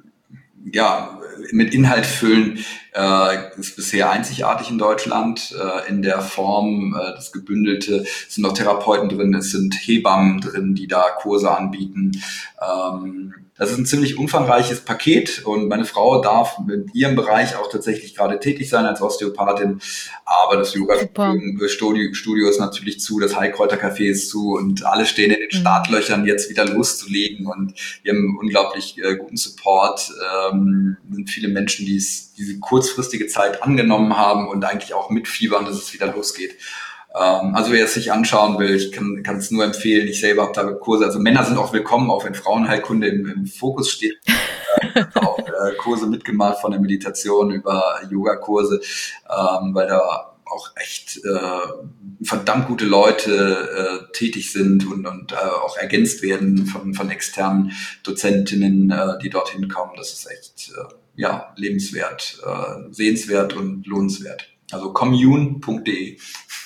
S2: ja, mit Inhalt füllen, äh, ist bisher einzigartig in Deutschland, äh, in der Form, äh, das Gebündelte. Es sind noch Therapeuten drin, es sind Hebammen drin, die da Kurse anbieten. Ähm, das ist ein ziemlich umfangreiches Paket und meine Frau darf in ihrem Bereich auch tatsächlich gerade tätig sein als Osteopathin, aber das Yoga-Studio Studio ist natürlich zu, das Heilkräuter-Café ist zu und alle stehen in den Startlöchern, jetzt wieder loszulegen und wir haben unglaublich äh, guten Support. Ähm, sind viele Menschen, die es diese kurzfristige Zeit angenommen haben und eigentlich auch mitfiebern, dass es wieder losgeht. Ähm, also wer es sich anschauen will, ich kann kann es nur empfehlen. Ich selber habe da Kurse, also Männer sind auch willkommen, auch wenn Frauenheilkunde im, im Fokus steht. Ich habe auch äh, Kurse mitgemacht, von der Meditation über Yoga-Kurse, ähm, weil da auch echt äh, verdammt gute Leute äh, tätig sind und, und äh, auch ergänzt werden von, von externen Dozentinnen, äh, die dorthin kommen. Das ist echt äh, ja lebenswert, äh, sehenswert und lohnenswert. Also commune punkt de.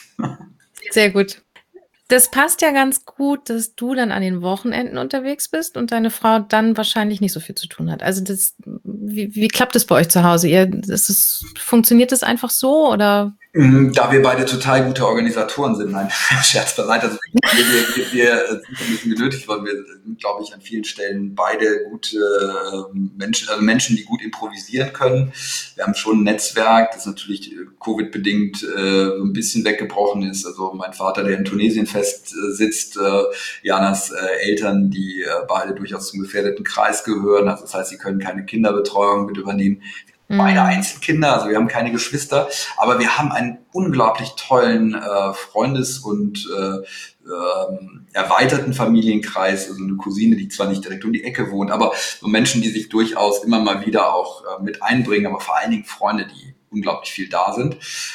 S1: Sehr gut. Das passt ja ganz gut, dass du dann an den Wochenenden unterwegs bist und deine Frau dann wahrscheinlich nicht so viel zu tun hat. Also das, wie, wie klappt das bei euch zu Hause? Ihr, ist es, funktioniert das einfach so oder?
S2: Da wir beide total gute Organisatoren sind, nein, Scherz beiseite, also wir, wir, wir sind ein bisschen genötigt worden, wir sind, glaube ich, an vielen Stellen beide gute äh, Menschen, also Menschen, die gut improvisieren können. Wir haben schon ein Netzwerk, das natürlich Covid-bedingt äh, so ein bisschen weggebrochen ist. Also mein Vater, der in Tunesien fest äh, sitzt, äh, Janas äh, Eltern, die äh, beide durchaus zum gefährdeten Kreis gehören, also das heißt, sie können keine Kinderbetreuung mit übernehmen. Beide Einzelkinder, also wir haben keine Geschwister, aber wir haben einen unglaublich tollen äh, Freundes- und äh, ähm, erweiterten Familienkreis, also eine Cousine, die zwar nicht direkt um die Ecke wohnt, aber so Menschen, die sich durchaus immer mal wieder auch äh, mit einbringen, aber vor allen Dingen Freunde, die unglaublich viel da sind.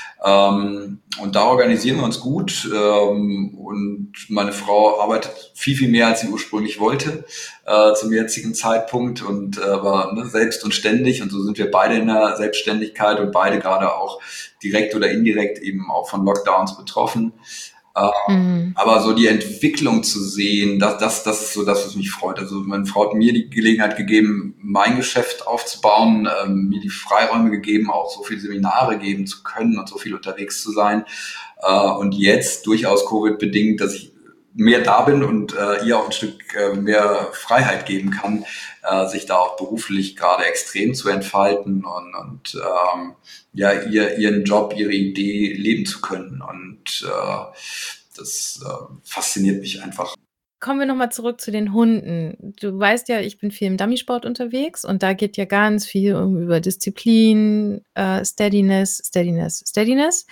S2: Ähm, und da organisieren wir uns gut. Ähm, und meine Frau arbeitet viel, viel mehr, als sie ursprünglich wollte äh, zum jetzigen Zeitpunkt und äh, war ne, selbst und ständig. Und so sind wir beide in der Selbstständigkeit und beide gerade auch direkt oder indirekt eben auch von Lockdowns betroffen. Uh, mhm. Aber so die Entwicklung zu sehen, das, das, das ist so das, was mich freut. Also meine Frau hat mir die Gelegenheit gegeben, mein Geschäft aufzubauen, ähm, mir die Freiräume gegeben, auch so viele Seminare geben zu können und so viel unterwegs zu sein. Uh, und jetzt durchaus Covid-bedingt, dass ich mehr da bin und äh, ihr auch ein Stück äh, mehr Freiheit geben kann, äh, sich da auch beruflich gerade extrem zu entfalten und, und ähm, ja ihr ihren Job, ihre Idee leben zu können. Und äh, das äh, fasziniert mich einfach.
S1: Kommen wir nochmal zurück zu den Hunden. Du weißt ja, ich bin viel im Dummy-Sport unterwegs und da geht ja ganz viel um, über Disziplin, äh, Steadiness, Steadiness, Steadiness.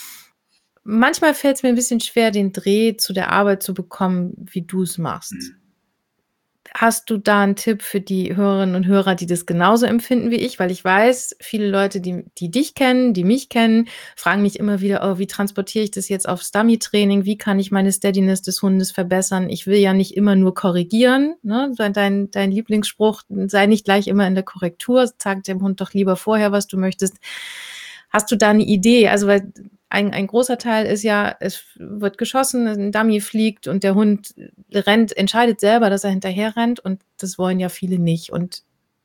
S1: Manchmal fällt es mir ein bisschen schwer, den Dreh zu der Arbeit zu bekommen, wie du es machst. Mhm. Hast du da einen Tipp für die Hörerinnen und Hörer, die das genauso empfinden wie ich? Weil ich weiß, viele Leute, die, die dich kennen, die mich kennen, fragen mich immer wieder, oh, wie transportiere ich das jetzt aufs Dummy-Training? Wie kann ich meine Steadiness des Hundes verbessern? Ich will ja nicht immer nur korrigieren. Ne? Dein, dein Lieblingsspruch, sei nicht gleich immer in der Korrektur, sag dem Hund doch lieber vorher, was du möchtest. Hast du da eine Idee? Also, weil ein, ein großer Teil ist ja, es wird geschossen, ein Dummy fliegt und der Hund rennt, entscheidet selber, dass er hinterher rennt und das wollen ja viele nicht. Und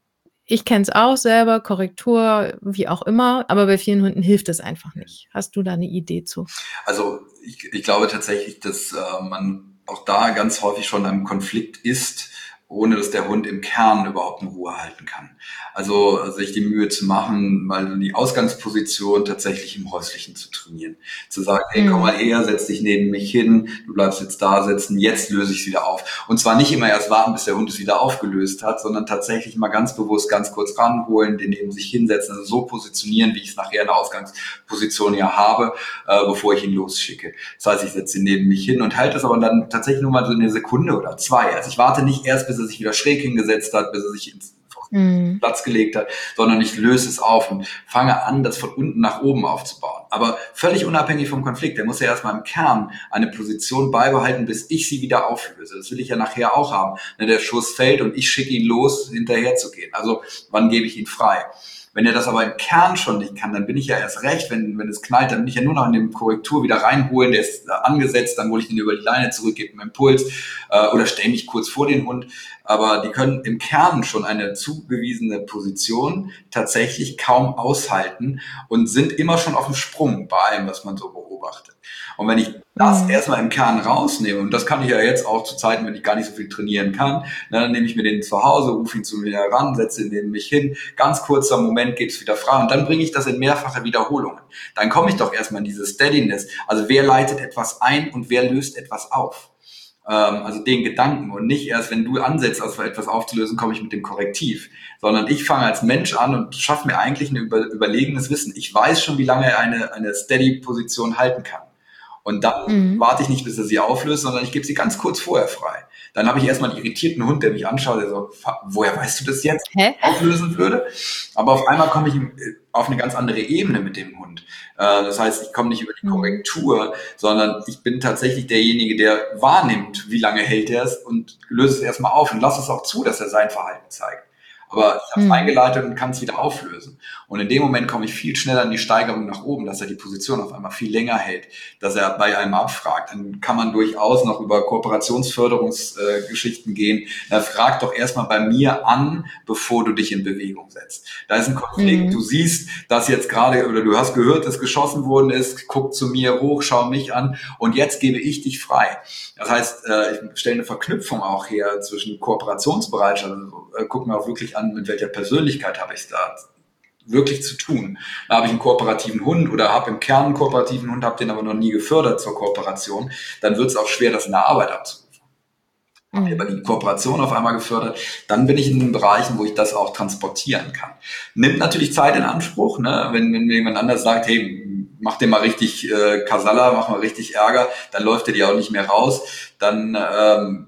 S1: Ich kenne es auch selber, Korrektur, wie auch immer, aber bei vielen Hunden hilft es einfach nicht. Hast du da eine Idee zu?
S2: Also ich, ich glaube tatsächlich, dass äh, man auch da ganz häufig schon einem Konflikt ist, ohne dass der Hund im Kern überhaupt in Ruhe halten kann. Also sich die Mühe zu machen, mal die Ausgangsposition tatsächlich im Häuslichen zu trainieren. Zu sagen, hey, komm mal her, setz dich neben mich hin, du bleibst jetzt da sitzen, jetzt löse ich es wieder auf. Und zwar nicht immer erst warten, bis der Hund es wieder aufgelöst hat, sondern tatsächlich mal ganz bewusst ganz kurz ranholen, den neben sich hinsetzen, also so positionieren, wie ich es nachher in der Ausgangsposition ja habe, äh, bevor ich ihn losschicke. Das heißt, ich setze ihn neben mich hin und halte es aber dann tatsächlich nur mal so eine Sekunde oder zwei. Also ich warte nicht erst, bis er sich wieder schräg hingesetzt hat, bis er sich ins mhm. Platz gelegt hat, sondern ich löse es auf und fange an, das von unten nach oben aufzubauen. Aber völlig unabhängig vom Konflikt. Der muss ja erstmal im Kern eine Position beibehalten, bis ich sie wieder auflöse. Das will ich ja nachher auch haben. Wenn der Schuss fällt und ich schicke ihn los, hinterher zu gehen. Also wann gebe ich ihn frei? Wenn er das aber im Kern schon nicht kann, dann bin ich ja erst recht, wenn, wenn es knallt, dann bin ich ja nur noch in den Korrektur wieder reinholen, der ist angesetzt, dann hole ich den über die Leine zurück, gebe einen Impuls äh, oder stelle mich kurz vor den Hund. Aber die können im Kern schon eine zugewiesene Position tatsächlich kaum aushalten und sind immer schon auf dem Sprung bei allem, was man so beobachtet. Und wenn ich das mhm. erstmal im Kern rausnehme, und das kann ich ja jetzt auch zu Zeiten, wenn ich gar nicht so viel trainieren kann, dann nehme ich mir den zu Hause, rufe ihn zu mir heran, setze ihn neben mich hin, ganz kurzer Moment geht es wieder frei und dann bringe ich das in mehrfache Wiederholungen. Dann komme ich doch erstmal in diese Steadiness. Also wer leitet etwas ein und wer löst etwas auf? Ähm, also den Gedanken und nicht erst, wenn du ansetzt, also etwas aufzulösen, komme ich mit dem Korrektiv, sondern ich fange als Mensch an und schaffe mir eigentlich ein über, überlegenes Wissen. Ich weiß schon, wie lange er eine, eine Steady-Position halten kann. Und dann mhm. warte ich nicht, bis er sie auflöst, sondern ich gebe sie ganz kurz vorher frei. Dann habe ich erstmal einen irritierten Hund, der mich anschaut, der so, woher weißt du das jetzt? Hä? Auflösen würde. Aber auf einmal komme ich auf eine ganz andere Ebene mit dem Hund. Das heißt, ich komme nicht über die Korrektur, sondern ich bin tatsächlich derjenige, der wahrnimmt, wie lange hält er es und löse es erstmal auf und lasse es auch zu, dass er sein Verhalten zeigt. Aber ich habe es mhm. eingeleitet und kann es wieder auflösen. Und in dem Moment komme ich viel schneller in die Steigerung nach oben, dass er die Position auf einmal viel länger hält, dass er bei einem abfragt. Dann kann man durchaus noch über Kooperationsförderungsgeschichten äh, gehen. Na, frag doch erstmal bei mir an, bevor du dich in Bewegung setzt. Da ist ein Konflikt. Mhm. Du siehst, dass jetzt gerade, oder du hast gehört, dass geschossen worden ist, guck zu mir hoch, schau mich an und jetzt gebe ich dich frei. Das heißt, äh, ich stelle eine Verknüpfung auch her zwischen Kooperationsbereitschaft, also äh, guck mir auch wirklich an, mit welcher Persönlichkeit habe ich es da wirklich zu tun. Da habe ich einen kooperativen Hund oder habe im Kern einen kooperativen Hund, habe den aber noch nie gefördert zur Kooperation, dann wird es auch schwer, das in der Arbeit abzurufen. Mhm. Habe ich aber die Kooperation auf einmal gefördert, dann bin ich in den Bereichen, wo ich das auch transportieren kann. Nimmt natürlich Zeit in Anspruch, ne? wenn, wenn mir jemand anders sagt, hey, mach dir mal richtig äh, Kasala, mach mal richtig Ärger, dann läuft der dir auch nicht mehr raus, dann ähm,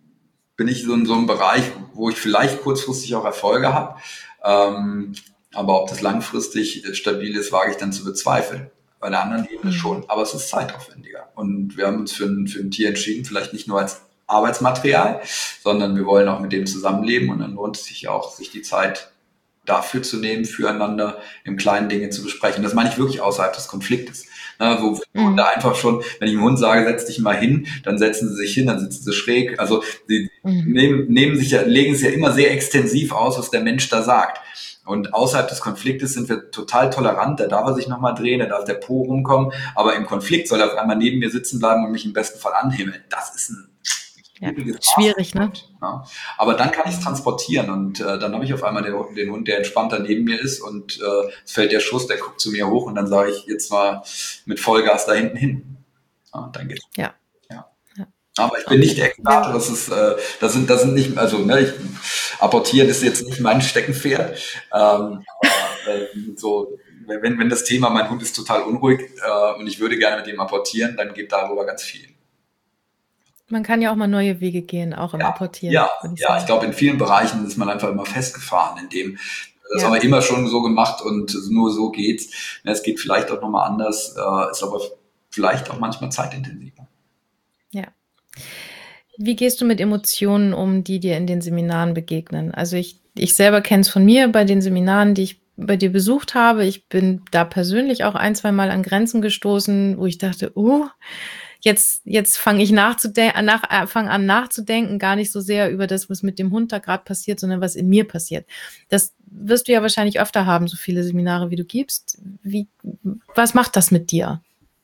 S2: bin ich so in so einem Bereich, wo ich vielleicht kurzfristig auch Erfolge habe. Ähm, aber ob das langfristig stabil ist, wage ich dann zu bezweifeln. Bei der anderen Ebene mhm. schon. Aber es ist zeitaufwendiger. Und wir haben uns für ein, für ein Tier entschieden, vielleicht nicht nur als Arbeitsmaterial, sondern wir wollen auch mit dem zusammenleben. Und dann lohnt es sich auch, sich die Zeit dafür zu nehmen, füreinander im kleinen Dinge zu besprechen. Das meine ich wirklich außerhalb des Konfliktes. Na, wo mhm. da einfach schon, wenn ich dem Hund sage, setz dich mal hin, dann setzen sie sich hin, dann sitzen sie schräg. Also sie mhm. nehmen, nehmen sich ja, legen es ja immer sehr extensiv aus, was der Mensch da sagt. Und außerhalb des Konfliktes sind wir total tolerant, da darf er sich nochmal drehen, da darf der Po rumkommen, aber im Konflikt soll er auf einmal neben mir sitzen bleiben und mich im besten Fall anhimmeln. Das ist ein
S1: ja, schwierig, ne?
S2: Ja. Aber dann kann ich es transportieren und äh, dann habe ich auf einmal den, den Hund, der entspannter neben mir ist und äh, es fällt der Schuss, der guckt zu mir hoch und dann sage ich jetzt mal mit Vollgas da hinten hin. Ja, dann geht's.
S1: Ja.
S2: Ja. Aber ich bin nicht der Experte, das ist, äh, das sind, das sind nicht, also ne, ich, apportieren ist jetzt nicht mein Steckenpferd. Ähm, aber, äh, so, wenn, wenn das Thema, mein Hund ist total unruhig äh, und ich würde gerne mit ihm apportieren, dann geht darüber ganz viel.
S1: Man kann ja auch mal neue Wege gehen, auch im
S2: ja,
S1: Apportieren.
S2: Ja, ich, ja, ich glaube, in vielen Bereichen ist man einfach immer festgefahren, in dem das ja. haben wir immer schon so gemacht und nur so geht's. Es geht vielleicht auch nochmal anders, äh, ist aber vielleicht auch manchmal zeitintensiver.
S1: Ja. Wie gehst du mit Emotionen um, die dir in den Seminaren begegnen? Also ich, ich selber kenne es von mir bei den Seminaren, die ich bei dir besucht habe. Ich bin da persönlich auch ein, zwei Mal an Grenzen gestoßen, wo ich dachte, oh, jetzt, jetzt fange ich nachzudenken, nach, äh, fang an nachzudenken, gar nicht so sehr über das, was mit dem Hund da gerade passiert, sondern was in mir passiert. Das wirst du ja wahrscheinlich öfter haben, so viele Seminare, wie du gibst. Wie, was macht das mit dir?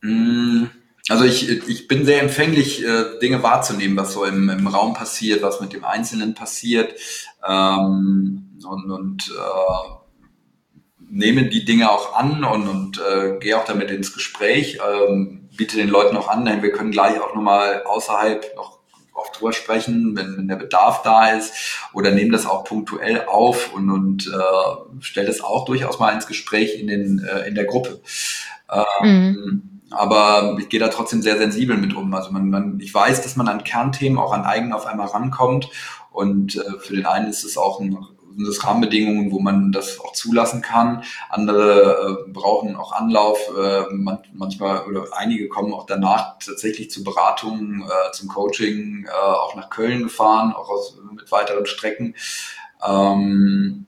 S2: Also ich, ich bin sehr empfänglich, Dinge wahrzunehmen, was so im, im Raum passiert, was mit dem Einzelnen passiert, ähm, und, und äh, nehme die Dinge auch an und, und äh, gehe auch damit ins Gespräch, ähm, biete den Leuten auch an, wir können gleich auch nochmal außerhalb noch auch drüber sprechen, wenn, wenn der Bedarf da ist, oder nehme das auch punktuell auf und, und äh, stelle das auch durchaus mal ins Gespräch in, den, äh, in der Gruppe. Ähm, mhm. Aber ich gehe da trotzdem sehr sensibel mit um. Also man, man, ich weiß, dass man an Kernthemen auch an eigene auf einmal rankommt, und äh, für den einen ist es auch ein sind das Rahmenbedingungen, wo man das auch zulassen kann. Andere äh, brauchen auch Anlauf. Äh, man, manchmal oder einige kommen auch danach tatsächlich zu Beratungen, äh, zum Coaching, äh, auch nach Köln gefahren, auch aus, mit weiteren Strecken. Ähm,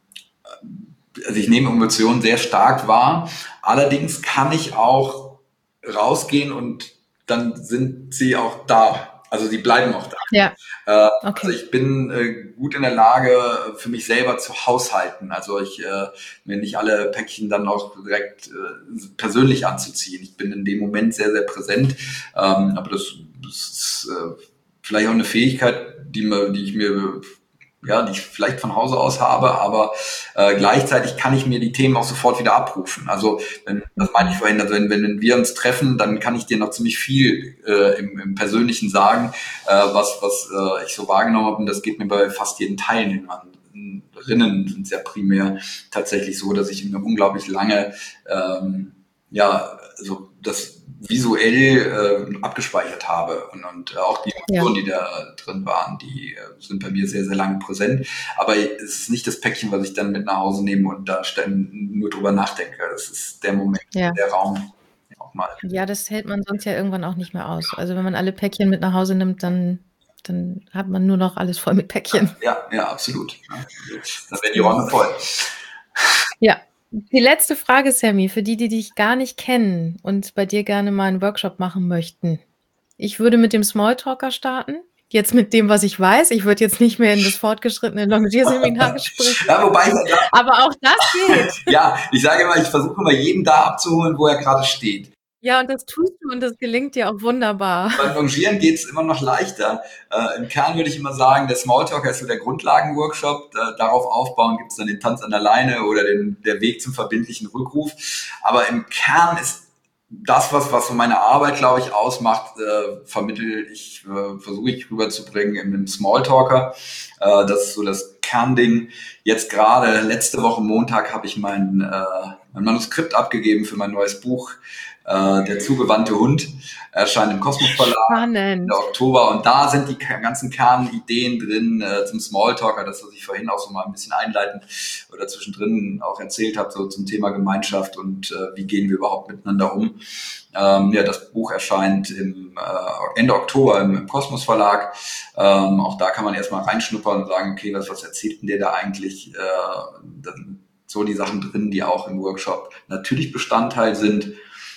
S2: also ich nehme Emotionen sehr stark wahr. Allerdings kann ich auch rausgehen und dann sind sie auch da. Also sie bleiben auch da.
S1: Ja.
S2: Äh, okay. Also ich bin äh, gut in der Lage, für mich selber zu haushalten. Also ich äh, mir nicht alle Päckchen dann auch direkt äh, persönlich anzuziehen. Ich bin in dem Moment sehr, sehr präsent. Ähm, aber das, das ist äh, vielleicht auch eine Fähigkeit, die, mir, die ich mir ja, die ich vielleicht von Hause aus habe, aber äh, gleichzeitig kann ich mir die Themen auch sofort wieder abrufen. Also, wenn, das meine ich vorhin, also wenn, wenn wir uns treffen, dann kann ich dir noch ziemlich viel äh, im, im Persönlichen sagen, äh, was, was äh, ich so wahrgenommen habe, und das geht mir bei fast jedem Teilnehmer. Rinnen sind es ja primär tatsächlich so, dass ich eine unglaublich lange, ähm, ja, also das visuell äh, abgespeichert habe, und, und auch die Emotionen, ja. die da drin waren, die äh, sind bei mir sehr, sehr lange präsent. Aber es ist nicht das Päckchen, was ich dann mit nach Hause nehme und da nur drüber nachdenke. Das ist der Moment, ja. der Raum. Auch mal.
S1: Ja, das hält man sonst ja irgendwann auch nicht mehr aus. Also wenn man alle Päckchen mit nach Hause nimmt, dann dann hat man nur noch alles voll mit Päckchen.
S2: Ja, ja, absolut. Dann werden die Räume voll.
S1: Ja. Die letzte Frage, Sammy, für die, die dich gar nicht kennen und bei dir gerne mal einen Workshop machen möchten. Ich würde mit dem Smalltalker starten. Jetzt mit dem, was ich weiß. Ich würde jetzt nicht mehr in das fortgeschrittene Longierseminar sprechen.
S2: Ja, wobei ich ja,
S1: aber auch das geht.
S2: Ja, ich sage immer, ich versuche immer jeden da abzuholen, wo er gerade steht.
S1: Ja, und das tust du, und das gelingt dir auch wunderbar.
S2: Beim Longieren geht's immer noch leichter. Äh, Im Kern würde ich immer sagen, der Smalltalker ist so der Grundlagenworkshop. Äh, darauf aufbauen gibt's dann den Tanz an der Leine oder den, der Weg zum verbindlichen Rückruf. Aber im Kern ist das, was, was so meine Arbeit, glaube ich, ausmacht, äh, vermittel ich, äh, versuche ich rüberzubringen im, im Smalltalker. Äh, das ist so das Kernding. Jetzt gerade, letzte Woche Montag, habe ich mein, äh, mein Manuskript abgegeben für mein neues Buch. Äh, der zugewandte Hund erscheint im Kosmos Verlag Ende Oktober, und da sind die ganzen Kernideen drin äh, zum Smalltalker, das, was ich vorhin auch so mal ein bisschen einleitend oder zwischendrin auch erzählt habe, so zum Thema Gemeinschaft und äh, wie gehen wir überhaupt miteinander um. Ähm, ja, das Buch erscheint im äh, Ende Oktober im, im Kosmos Verlag. Ähm, auch da kann man erstmal reinschnuppern und sagen, okay, was, was erzählt denn der da eigentlich? Äh, dann so die Sachen drin, die auch im Workshop natürlich Bestandteil sind.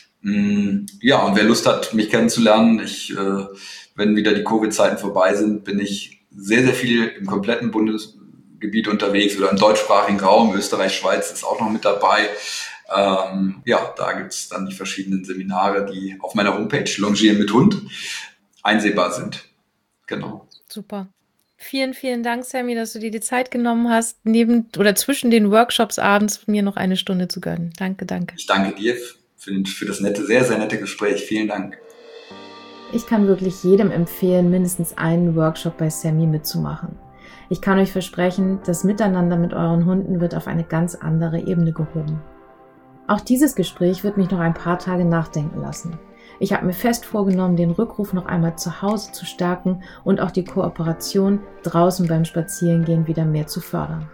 S2: Ja, und wer Lust hat, mich kennenzulernen, ich, äh, wenn wieder die Covid-Zeiten vorbei sind, bin ich sehr, sehr viel im kompletten Bundesgebiet unterwegs oder im deutschsprachigen Raum. Österreich, Schweiz ist auch noch mit dabei. Ähm, ja, da gibt's dann die verschiedenen Seminare, die auf meiner Homepage Longieren mit Hund einsehbar sind. Genau.
S1: Super. Vielen, vielen Dank, Sammy, dass du dir die Zeit genommen hast, neben oder zwischen den Workshops abends mir noch eine Stunde zu gönnen. Danke, danke.
S2: Ich danke dir für, für das nette, sehr, sehr nette Gespräch. Vielen Dank.
S1: Ich kann wirklich jedem empfehlen, mindestens einen Workshop bei Sammy mitzumachen. Ich kann euch versprechen, das Miteinander mit euren Hunden wird auf eine ganz andere Ebene gehoben. Auch dieses Gespräch wird mich noch ein paar Tage nachdenken lassen. Ich habe mir fest vorgenommen, den Rückruf noch einmal zu Hause zu stärken und auch die Kooperation draußen beim Spazierengehen wieder mehr zu fördern.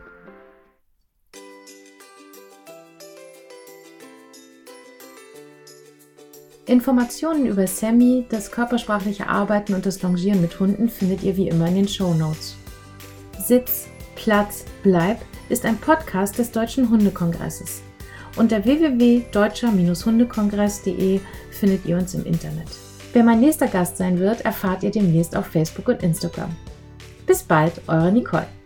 S1: Informationen über Sammy, das körpersprachliche Arbeiten und das Longieren mit Hunden findet ihr wie immer in den Shownotes. Sitz, Platz, Bleib ist ein Podcast des Deutschen Hundekongresses. Unter w w w punkt deutscher hundekongress punkt de findet ihr uns im Internet. Wer mein nächster Gast sein wird, erfahrt ihr demnächst auf Facebook und Instagram. Bis bald, eure Nicole.